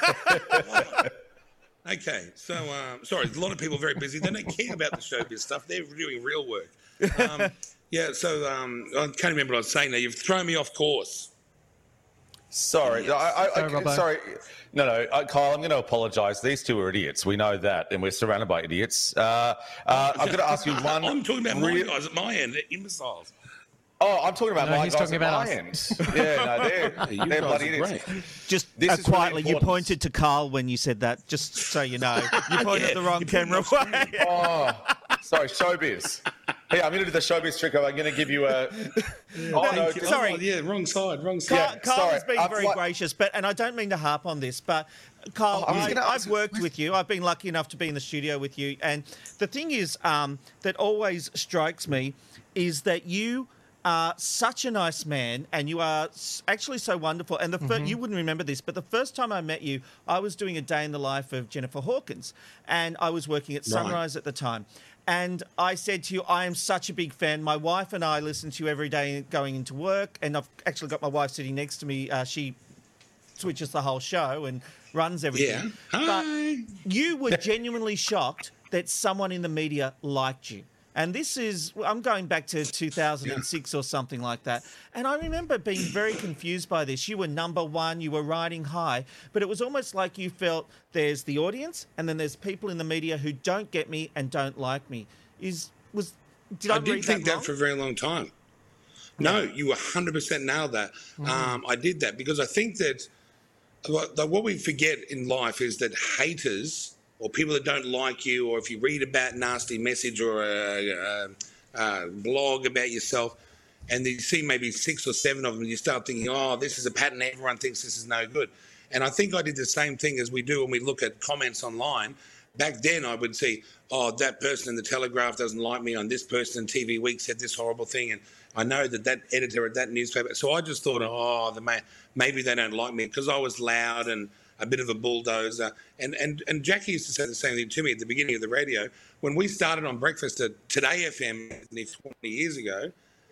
Okay, so, um, sorry, a lot of people are very busy. They don't care about the showbiz stuff. They're doing real work. Um, yeah, so um, I can't remember what I was saying now. You've thrown me off course. Sorry, Yes. I, I, Sorry, I, Robbo. sorry. No, no, uh, Kyle, I'm going to apologise. These two are idiots. We know that, and we're surrounded by idiots. Uh, uh, I'm going to ask you one. I'm talking about real... my guys at my end. They're imbeciles. Oh, I'm talking about No, my he's guys talking at about my us. end. Yeah, no, they're, You they're guys bloody are idiots. great. Just This uh, is really quietly, you important. pointed to Carl when you said that, just so you know. You pointed Yeah, the wrong you put it camera on away. Oh, sorry, showbiz. Hey, I'm going to do the showbiz trick. I'm going to give you a. Oh no! Sorry. Oh, yeah, wrong side, wrong Carl, side. Carl sorry. has been I've very like- gracious, but and I don't mean to harp on this, but Carl, Oh, I was I, gonna I've ask- worked with you. I've been lucky enough to be in the studio with you, and the thing is um, that always strikes me is that you are such a nice man, and you are s- actually so wonderful. And the fir- you wouldn't remember this, but the first time I met you, I was doing a day in the life of Jennifer Hawkins, and I was working at Sunrise at the time. And I said to you, I am such a big fan. My wife and I listen to you every day going into work, and I've actually got my wife sitting next to me. Uh, she switches the whole show and runs everything. Yeah. But Hi. you were genuinely shocked that someone in the media liked you. And this is, I'm going back to two thousand six or something like that. And I remember being very confused by this. You were number one, you were riding high, but it was almost like you felt there's the audience and then there's people in the media who don't get me and don't like me. Is, was, did I, I read did think that, that, wrong? for a very long time. No, you one hundred percent nailed that. Mm. Um, I did that because I think that what that what we forget in life is that haters or people that don't like you, or if you read a bad, nasty message or a, a, a blog about yourself, and you see maybe six or seven of them, you start thinking, oh, this is a pattern. Everyone thinks this is no good. And I think I did the same thing as we do when we look at comments online. Back then, I would see, oh, that person in the Telegraph doesn't like me, on this person in T V Week said this horrible thing, and I know that that editor at that newspaper. So I just thought, oh, the may, maybe they don't like me because I was loud and a bit of a bulldozer. And, and and Jackie used to say the same thing to me at the beginning of the radio. When we started on Breakfast at Today F M twenty years ago,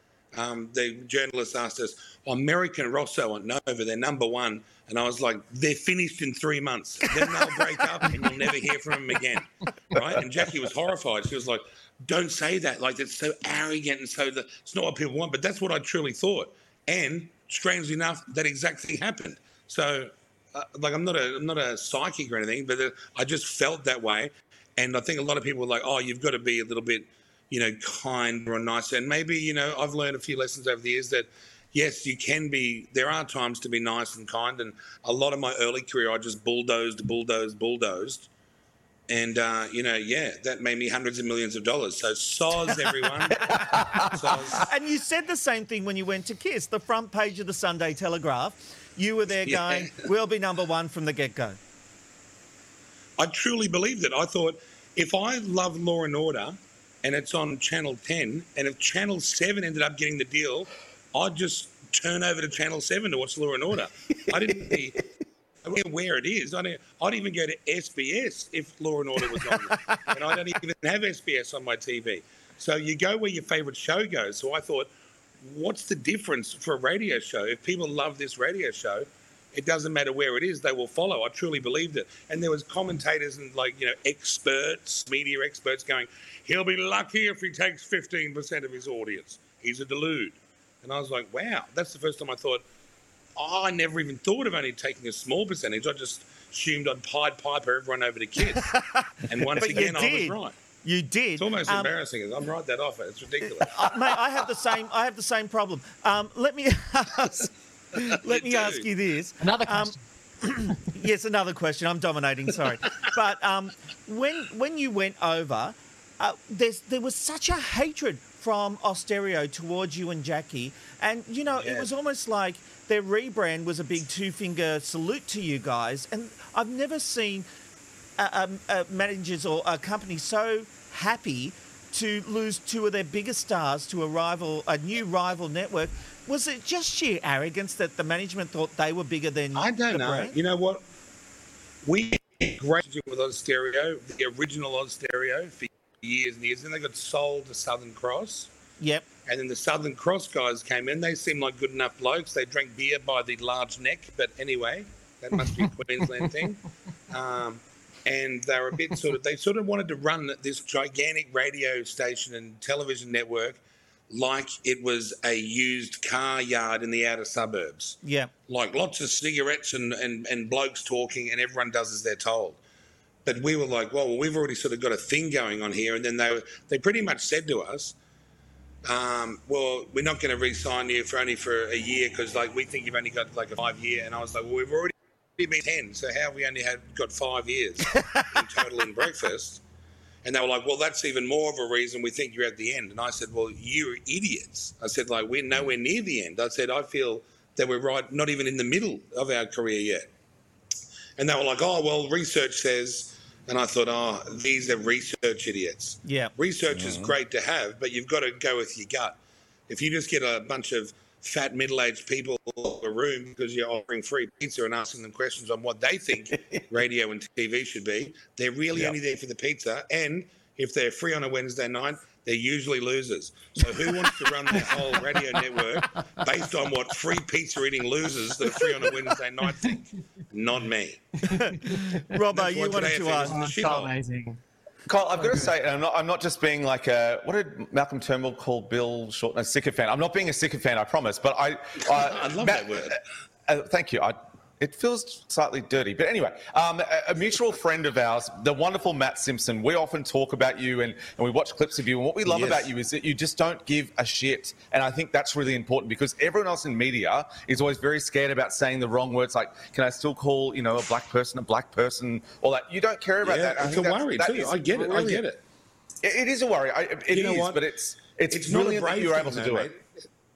um, the journalist asked us, oh, American Rosso and Nova, they're number one. And I was like, they're finished in three months. Then they'll break up and you'll never hear from them again, right? And Jackie was horrified. She was like, don't say that. Like, that's so arrogant and so that it's not what people want. But that's what I truly thought. And strangely enough, that exact thing happened. So, uh, like, I'm not a I'm not a psychic or anything, but uh, I just felt that way. And I think a lot of people were like, oh, you've got to be a little bit, you know, kind or nicer. And maybe, you know, I've learned a few lessons over the years that, yes, you can be, there are times to be nice and kind. And a lot of my early career, I just bulldozed, bulldozed, bulldozed. And, uh, you know, yeah, that made me hundreds of millions of dollars. So soz, everyone. Soz. And you said the same thing when you went to KISS, the front page of the Sunday Telegraph. You were there Yeah. going, we'll be number one from the get-go. I truly believed it. I thought, if I love Law and Order and it's on Channel ten, and if Channel seven ended up getting the deal, I'd just turn over to Channel seven to watch Law and Order. I didn't be I don't know where it is. I don't, I'd even go to S B S if Law and Order was on there. And I don't even have S B S on my T V. So you go where your favourite show goes. So I thought, what's the difference for a radio show? If people love this radio show, it doesn't matter where it is, they will follow. I truly believed it. And there was commentators and, like, you know, experts, media experts going, he'll be lucky if he takes fifteen percent of his audience. He's a delude. And I was like, wow, that's the first time I thought, oh, I never even thought of only taking a small percentage. I just assumed I'd Pied Piper everyone over to KISS. And once But you again, I was did. right. You did. It's almost Um, embarrassing. I'm right that often. It's ridiculous. Uh, mate, I have the same. I have the same problem. Um, let me ask. Let me do. ask you this. Another Um, question. yes, another question. I'm dominating. Sorry, but um, when when you went over, uh, there's there was such a hatred from Austereo towards you and Jackie, and you know it Yeah. was almost like their rebrand was a big two finger salute to you guys. And I've never seen uh, um, uh, managers or a company so happy to lose two of their biggest stars to a rival, a new rival network. Was it just sheer arrogance that the management thought they were bigger than I don't the know. brand? You know what? We had a great relationship with Oz Stereo, the original Oz Stereo, for years and years. Then they got sold to Southern Cross. Yep. And then the Southern Cross guys came in. They seemed like good enough blokes. They drank beer by the large neck. But anyway, that must be a Queensland thing. Um, and they were a bit sort of, they sort of wanted to run this gigantic radio station and television network like it was a used car yard in the outer suburbs. Yeah. Like lots of cigarettes and, and, and blokes talking, and everyone does as they're told. But we were like, well, we've already sort of got a thing going on here. And then they were, they pretty much said to us, um, well, we're not going to re-sign you for only for a year because, like, we think you've only got like a five year. And I was like, well, we've already been ten, so how have we only had got five years in total in Breakfast? And they were like, well, that's even more of a reason we think you're at the end. And I said, well, you're idiots. I said, like, we're nowhere near the end. I said, I feel that we're right, not even in the middle of our career yet. And they were like, oh, well, research says... And I thought, oh, these are research idiots. Yeah. Research Mm-hmm. is great to have, but you've got to go with your gut. If you just get a bunch of fat, middle-aged people in a room because you're offering free pizza and asking them questions on what they think radio and T V should be, they're really Yep. only there for the pizza. And if they're free on a Wednesday night, they're usually losers. So who wants to run their whole radio network based on what free pizza-eating losers that are free on a Wednesday night think? Not me. Robbo, That's you why wanted Today to F M ask. is in the shithole. Amazing. Kyle, I've got to say, and I'm not, I'm not just being like a, what did Malcolm Turnbull call Bill Shorten, a sycophant? I'm not being a sycophant, I promise, but I... I, I love Ma- that word. Uh, thank you. I, it feels slightly dirty. But anyway, um, a, a mutual friend of ours, the wonderful Matt Simpson, we often talk about you and, and we watch clips of you. And what we love Yes. about you is that you just don't give a shit. And I think that's really important because everyone else in media is always very scared about saying the wrong words. Like, can I still call, you know, a black person a black person? Or that. You don't care about Yeah, that. I it's think a that's- worry that too. is I get it. I brilliant. get it. It, it is a worry. I, it You know is, what? but it's it's, It's not a brilliant that brave you're thing, able to though, do mate. it.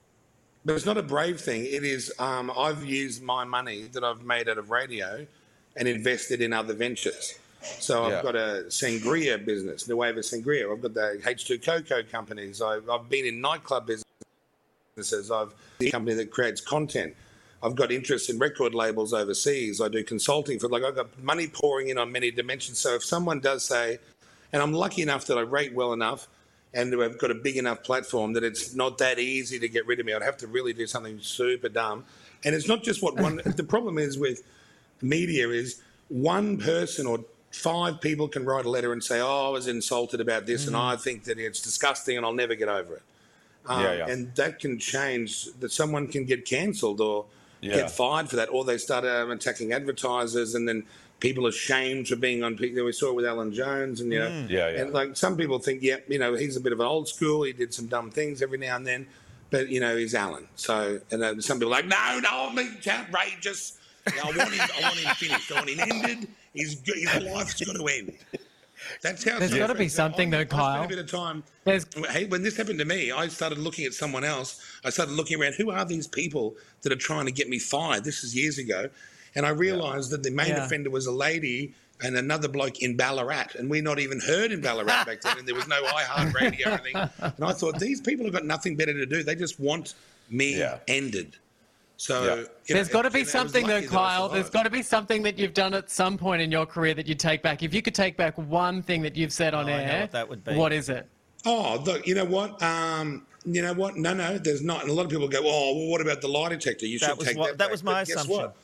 But it's not a brave thing. It is, um, I've used my money that I've made out of radio and invested in other ventures. So I've Yeah. got a sangria business, Nueva Sangria. I've got the H two Cocoa companies. I've, I've been in nightclub businesses. I've a company that creates content. I've got interest in record labels overseas. I do consulting for, like, I've got money pouring in on many dimensions. So if someone does say, and I'm lucky enough that I rate well enough and I've got a big enough platform that it's not that easy to get rid of me. I'd have to really do something super dumb. And it's not just what one, the problem is with media is one person or five people can write a letter and say, oh, I was insulted about this and I think that it's disgusting and I'll never get over it. Um, Yeah, yeah. And that can change, that someone can get cancelled or Yeah. get fired for that, or they start um, attacking advertisers and then people are shamed for being on. We saw it with Alan Jones, and you know, Mm. Yeah, yeah. and like some people think, yeah, you know, he's a bit of an old school. He did some dumb things every now and then, but you know, he's Alan. So, and uh, some people are like, no, no, I mean, it's outrageous. You know, I want him. I want him finished. I want him ended. His his life's got to end. That's how. There's some got to be friends- something I, though, I Kyle. spent a bit of time. There's Hey, when this happened to me, I started looking at someone else. I started looking around. Who are these people that are trying to get me fired? This is years ago, and I realised that the main Yeah. offender was a lady and another bloke in Ballarat, and we not even heard in Ballarat back then, and there was no iHeart Radio or anything. And I thought these people have got nothing better to do. They just want me Yeah. ended. So Yeah. you know, There's got to it- be and I was something though, lucky that I Kyle. There's survived. got to be something that you've done at some point in your career that you take back. If you could take back one thing that you've said on Oh, I know air, what that would be. what is it? Oh, look, you know what? Um, you know what? No, no, there's not. And a lot of people go, oh, well, what about the lie detector? You That should was take what- that that back." was my But guess assumption. what?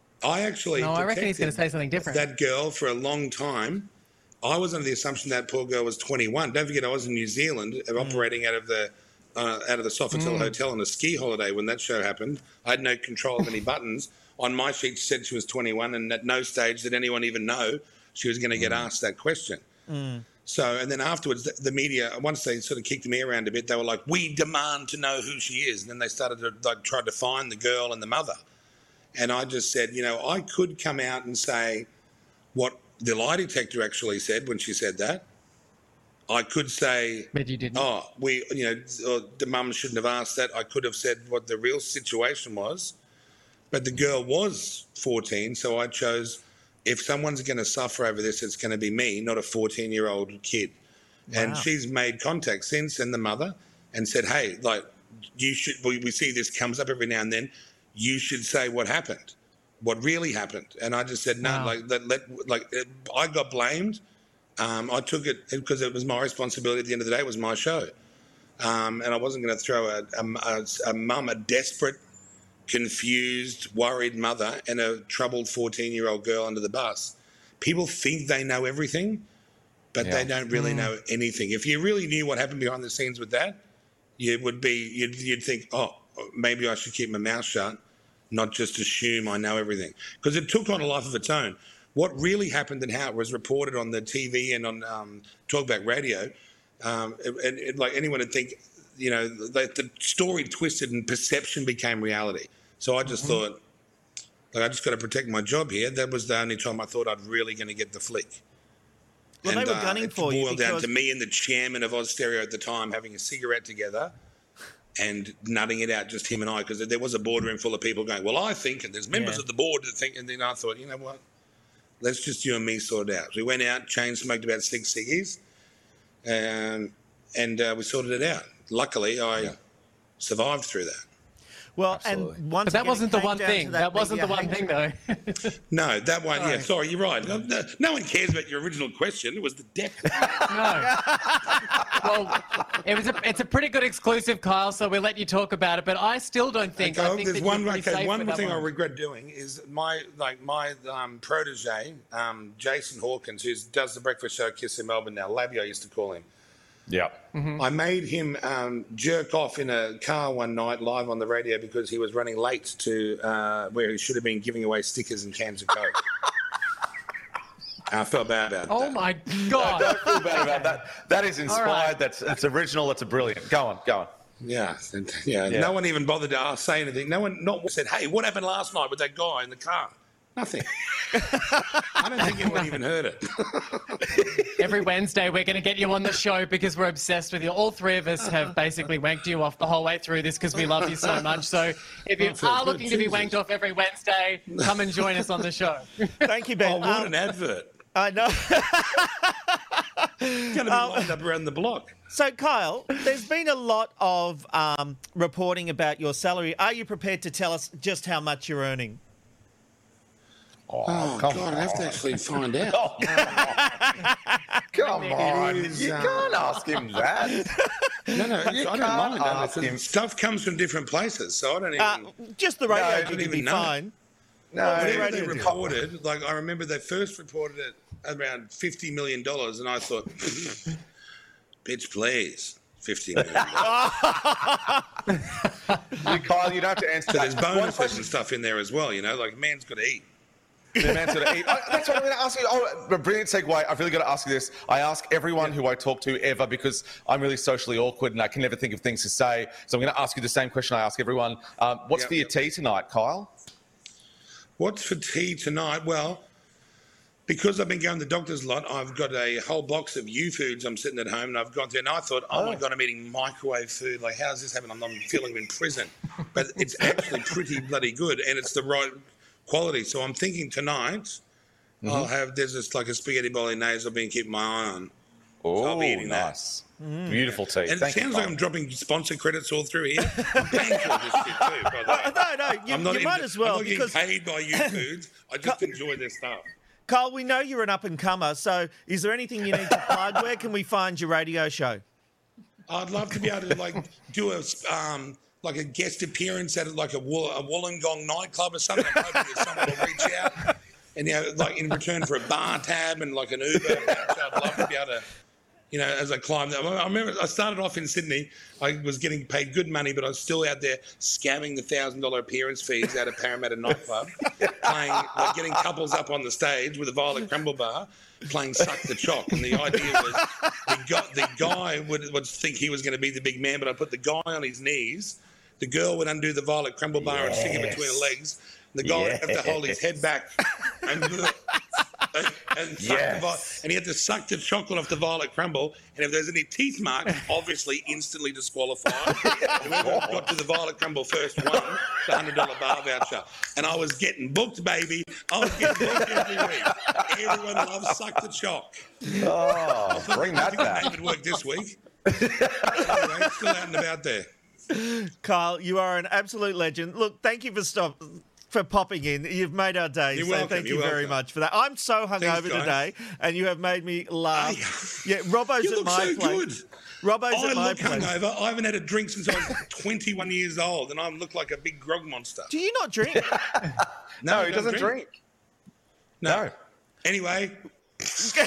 I actually No, I reckon he's going to protected say something different. that girl for a long time. I was under the assumption that poor girl was twenty-one. Don't forget, I was in New Zealand Mm. operating out of the uh, out of the Sofitel Mm. Hotel on a ski holiday when that show happened. I had no control of any buttons. On my sheet, she said she was twenty-one, and at no stage did anyone even know she was going to get asked that question. So, and then afterwards, the, the media, once they sort of kicked me around a bit, they were like, we demand to know who she is. And then they started to, like, try to find the girl and the mother. And I just said, you know, I could come out and say what the lie detector actually said when she said that. I could say, But you didn't. oh, we, you know, or the mum shouldn't have asked that. I could have said what the real situation was. But the girl was fourteen, so I chose, if someone's going to suffer over this, it's going to be me, not a fourteen-year-old kid. And Wow. she's made contact since, and the mother, and said, hey, like, you should, we, we see this comes up every now and then, you should say what happened, what really happened. And I just said, no, Wow. like, let, let, like, it, I got blamed. Um, I took it because it was my responsibility at the end of the day. It was my show. Um, and I wasn't going to throw a, a, a, a mum, a desperate, confused, worried mother and a troubled fourteen-year-old girl under the bus. People think they know everything, but Yeah. they don't really know anything. If you really knew what happened behind the scenes with that, you would be, you'd, you'd think, oh, maybe I should keep my mouth shut, not just assume I know everything. Because it took on a life of its own. What really happened and how it was reported on the T V and on um, Talkback Radio, um, and, and like anyone would think, you know, the, the story twisted and perception became reality. So I just thought, like, I just got to protect my job here. That was the only time I thought I'd really going to get the flick. Well, and they were gunning it for you boiled down because- to me and the chairman of Oz Stereo at the time having a cigarette together and nutting it out, just him and I, because there was a boardroom full of people going, well, I think, and there's members Yeah. of the board that think, and then I thought, you know what, let's just you and me sort it out. We went out, chain smoked about six ciggies, um, and uh, we sorted it out. Luckily, I survived through that. Well, and once But that again, it wasn't the came one down to thing. that That wasn't the media one hate. thing, though. No, that one, yeah, Sorry. sorry, you're right. No, no, no one cares about your original question. It was the depth. No. Well, it was a, it's a pretty good exclusive, Kyle, so we'll let you talk about it. But I still don't think. Okay, I think there's that one. you're pretty Okay, safe one with more that thing I one. regret doing is my like my um, protege, um, Jason Hawkins, who does the breakfast show Kiss in Melbourne now. Labby, I used to call him. Yeah. I made him um, jerk off in a car one night live on the radio because he was running late to uh, where he should have been giving away stickers and cans of Coke. I felt bad about Oh that. my No, God. don't feel bad about that. That is inspired. right. That's that's original. That's a brilliant. Go on, go on. Yeah, and, yeah, Yeah. No one even bothered to ask, say anything. No one, not one said, "Hey, what happened last night with that guy in the car?" Nothing. I don't think anyone even heard it. Every Wednesday, we're going to get you on the show because we're obsessed with you. All three of us have basically wanked you off the whole way through this because we love you so much. So if you Oh, for are good looking to be Jesus. wanked off every Wednesday, come and join us on the show. Thank you, Ben. Oh, what Um, an advert! I know. Going to be Um, lined up around the block. So, Kyle, there's been a lot of um, reporting about your salary. Are you prepared to tell us just how much you're earning? Oh, come God, I have to actually find out. Come on, is, you uh, can't ask him that. No, no, I You don't can't mind. ask That. him. Stuff comes from different places, so I don't even. Uh, just the radio I gig don't would even be know. fine. No, Whatever radio they do? reported, like I remember they first reported it around fifty million dollars, and I thought, bitch, please, fifty million dollars. you, Kyle, you don't have to answer So that. there's One bonuses question- and stuff in there as well, you know, like man's got to eat. The man's got to eat. Oh, that's what I'm going to ask you. Oh, a brilliant segue. I've really got to ask you this. I ask everyone who I talk to ever because I'm really socially awkward and I can never think of things to say. So I'm going to ask you the same question I ask everyone. Um, what's Yep, for your yep. tea tonight, Kyle? What's for tea tonight? Well, because I've been going to the doctor's a lot, I've got a whole box of U Foods. I'm sitting at home and I've gone through and I thought, oh, my God, I'm eating microwave food. Like, how's this happen? I'm, I'm feeling in prison. But it's actually pretty bloody good and it's the right quality. So I'm thinking tonight I'll have, there's this like a spaghetti bolognese I've been keeping my eye on. Oh, I'll be eating that. nice. Beautiful tea. And it Thank you, sounds like Kyle. I'm dropping sponsor credits all through here. I'm paying for this shit too, by the way. No, no, you, I'm not you even- might as well I'm not because getting paid by U Foods. I just enjoy their stuff. Kyle, we know you're an up and comer. So, is there anything you need to plug? Where can we find your radio show? I'd love to be able to like do a um, like a guest appearance at like a, Woll- a Wollongong nightclub or something. I'm hoping that someone will reach out and you know, like in return for a bar tab and like an Uber. I'd love to be able to. You know, as I climbed, I remember I started off in Sydney. I was getting paid good money, but I was still out there scamming the thousand dollar appearance fees out of Parramatta nightclub, playing, like getting couples up on the stage with a Violet Crumble bar, playing Suck the Chock. And the idea was the guy, the guy would, would think he was going to be the big man, but I put the guy on his knees. The girl would undo the Violet Crumble bar and stick it between her legs. The guy would have to hold his head back and. And, and, suck Yes. the vi- and he had to suck the chocolate off the Violet Crumble. And if there's any teeth marks, obviously instantly disqualified. Whoever got to the Violet Crumble first won the one hundred dollar bar voucher. And I was getting booked, baby. I was getting booked every week. Everyone loves Suck the Chock. Oh, bring I that think that back. would work this week. Anyway, still out and about there. Kyle, you are an absolute legend. Look, thank you for stop for popping in. You've made our day. You're so welcome, thank you you're very welcome. much for that. I'm so Thanks, hungover guys. today, and you have made me laugh. Yeah, Robbo's You at look my so place. good. Robbo's I at my look place. hungover. I haven't had a drink since I was twenty-one years old, and I look like a big grog monster. Do you not drink? No, I he don't doesn't drink. No. Anyway, see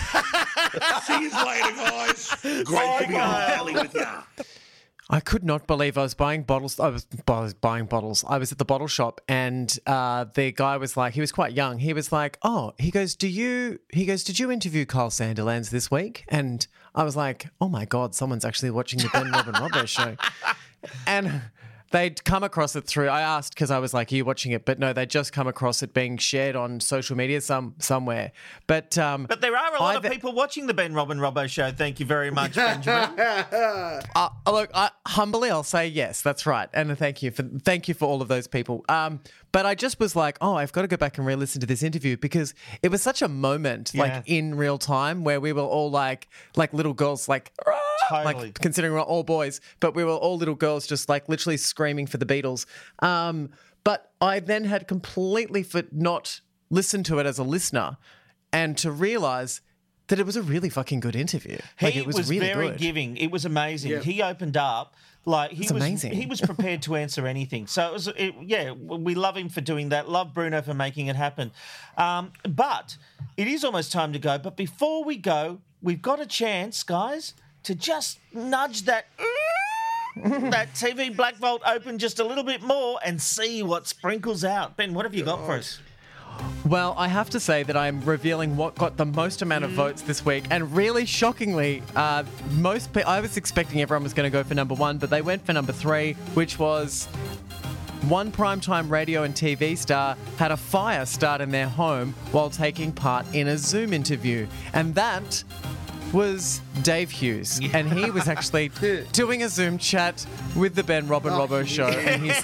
you later, guys. Great to be on the alley with ya. I could not believe I was buying bottles. I was, I was buying bottles. I was at the bottle shop and uh, the guy was like, he was quite young. He was like, oh, he goes, do you, he goes, did you interview Kyle Sandilands this week? And I was like, oh my God, someone's actually watching the Ben Robin Robbo show. And they'd come across it through. I asked because I was like, "Are you watching it?" But no, they'd just come across it being shared on social media some somewhere. But um, But there are a lot I- of people watching the Ben Robin Robbo show. Thank you very much, Benjamin. Uh, look, I, humbly, I'll say yes. That's right, and thank you for thank you for all of those people. Um, but I just was like, oh, I've got to go back and re-listen to this interview because it was such a moment, Yeah. like in real time, where we were all like, like little girls, like, "Ah!" Totally. like considering we're all boys, but we were all little girls, just like literally screaming for the Beatles. Um, but I then had completely for not listened to it as a listener, and to realise that it was a really fucking good interview. Like, He it was, was, really very good. giving. It was amazing. Yeah. He opened up like he It's was. amazing. He was prepared to answer anything. So it was. It, yeah, we love him for doing that. Love Bruno for making it happen. Um, but it is almost time to go. But before we go, we've got a chance, guys, to just nudge that. that T V Black Vault open just a little bit more and see what sprinkles out. Ben, what have you got for us? Well, I have to say that I'm revealing what got the most amount of votes this week, and really shockingly, uh, most pe- I was expecting everyone was going to go for number one, but they went for number three, which was one primetime radio and T V star had a fire start in their home while taking part in a Zoom interview, and that was Dave Hughes, and he was actually doing a Zoom chat with the Ben Robin Oh, Robbo show, and he's.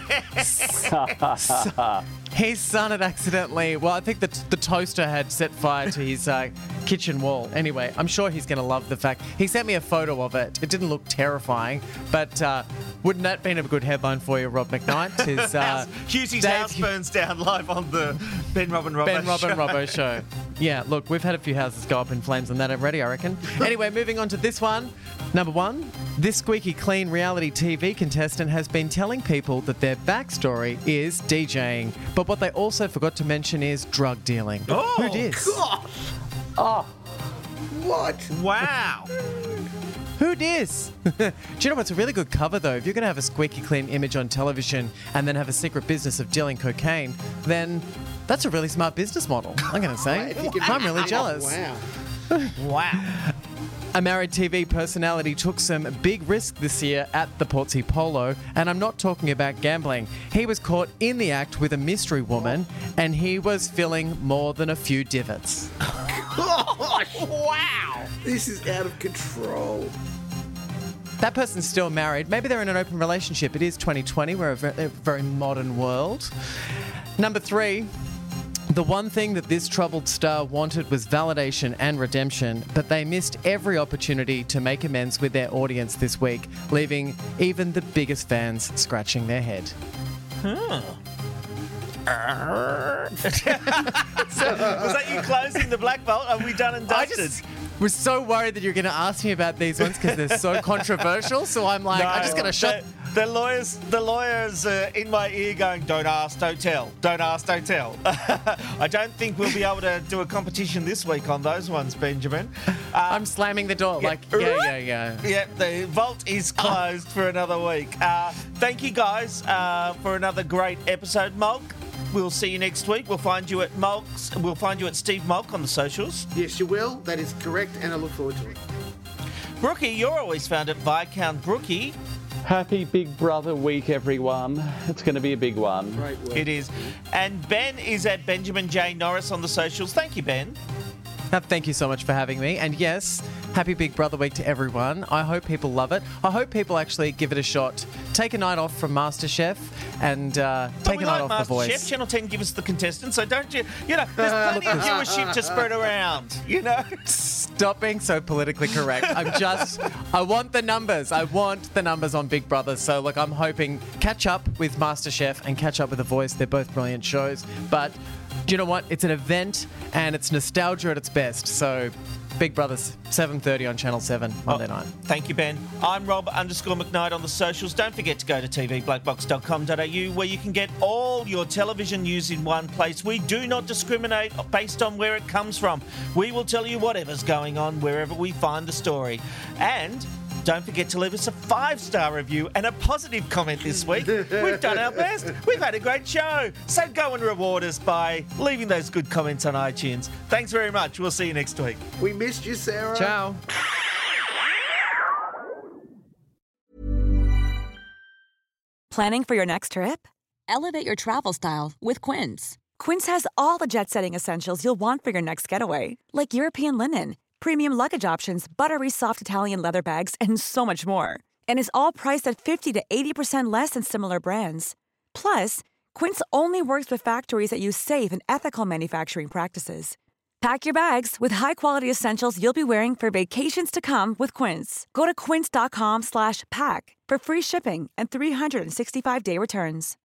His son had accidentally, well, I think the, the toaster had set fire to his uh, kitchen wall. Anyway, I'm sure he's going to love the fact. He sent me a photo of it. It didn't look terrifying, but uh, wouldn't that been a good headline for you, Rob McKnight? His, uh, Hughesy's Dave- house burns down live on the Ben Robin Robbo Ben show. Robin Robbo show. Yeah, look, we've had a few houses go up in flames on that already, I reckon. Anyway, moving on to this one. Number one, this squeaky clean reality T V contestant has been telling people that their backstory is DJing. But what they also forgot to mention is drug dealing. Oh, Who did? Gosh. Oh, What? Wow. Who dis? Do you know what's a really good cover, though? If you're going to have a squeaky clean image on television and then have a secret business of dealing cocaine, then that's a really smart business model, I'm going to say. If you can- I'm really jealous. Wow. Wow. A married T V personality took some big risks this year at the Portsea Polo, and I'm not talking about gambling. He was caught in the act with a mystery woman, and he was filling more than a few divots. Gosh. Wow. This is out of control. That person's still married. Maybe they're in an open relationship. It is twenty twenty. We're a very, a very modern world. Number three. The one thing that this troubled star wanted was validation and redemption, but they missed every opportunity to make amends with their audience this week, leaving even the biggest fans scratching their head. Huh. So, was that you closing the Black Vault? Are we done and I dusted? just was so worried that you're going to ask me about these ones because they're so controversial, so I'm like, I'm just going to shut... The, the lawyers, the lawyers uh, in my ear going, don't ask, don't tell. Don't ask, don't tell. I don't think we'll be able to do a competition this week on those ones, Benjamin. Uh, I'm slamming the door. yeah. Like, yeah, yeah, yeah. Yeah, the vault is closed for another week. Uh, thank you guys uh, for another great episode, Mulk. We'll see you next week. We'll find you at Mulk's. We'll find you at Steve Mulk on the socials. Yes, you will. That is correct, and I look forward to it. Brookie, you're always found at Viscount Brookie. happy Big Brother week, everyone. It's going to be a big one. Great work. It is. And Ben is at Benjamin J. Norris on the socials. Thank you, Ben. Uh, Thank you so much for having me. And yes, happy Big Brother week to everyone. I hope people love it. I hope people actually give it a shot. Take a night off from MasterChef and uh, But take we a night like off The MasterChef. Voice. Channel ten give us the contestants, so don't you? You know, there's plenty of viewership to spread around. You know. Stop being so politically correct. I'm just, I want the numbers. I want the numbers on Big Brother. So, look, I'm hoping catch up with MasterChef and catch up with The Voice. They're both brilliant shows. But do you know what? It's an event and it's nostalgia at its best. So, Big Brother's seven thirty on Channel seven Monday Oh, night. Thank you, Ben. I'm Rob underscore McKnight on the socials. Don't forget to go to t v black box dot com dot a u where you can get all your television news in one place. We do not discriminate based on where it comes from. We will tell you whatever's going on wherever we find the story. And don't forget to leave us a five-star review and a positive comment this week. We've done our best. We've had a great show. So go and reward us by leaving those good comments on iTunes. Thanks very much. We'll see you next week. We missed you, Sarah. Ciao. Planning for your next trip? Elevate your travel style with Quince. Quince has all the jet-setting essentials you'll want for your next getaway, like European linen, premium luggage options, buttery soft Italian leather bags, and so much more. And is all priced at fifty to eighty percent less than similar brands. Plus, Quince only works with factories that use safe and ethical manufacturing practices. Pack your bags with high-quality essentials you'll be wearing for vacations to come with Quince. Go to quince.com slash pack for free shipping and three sixty-five day returns.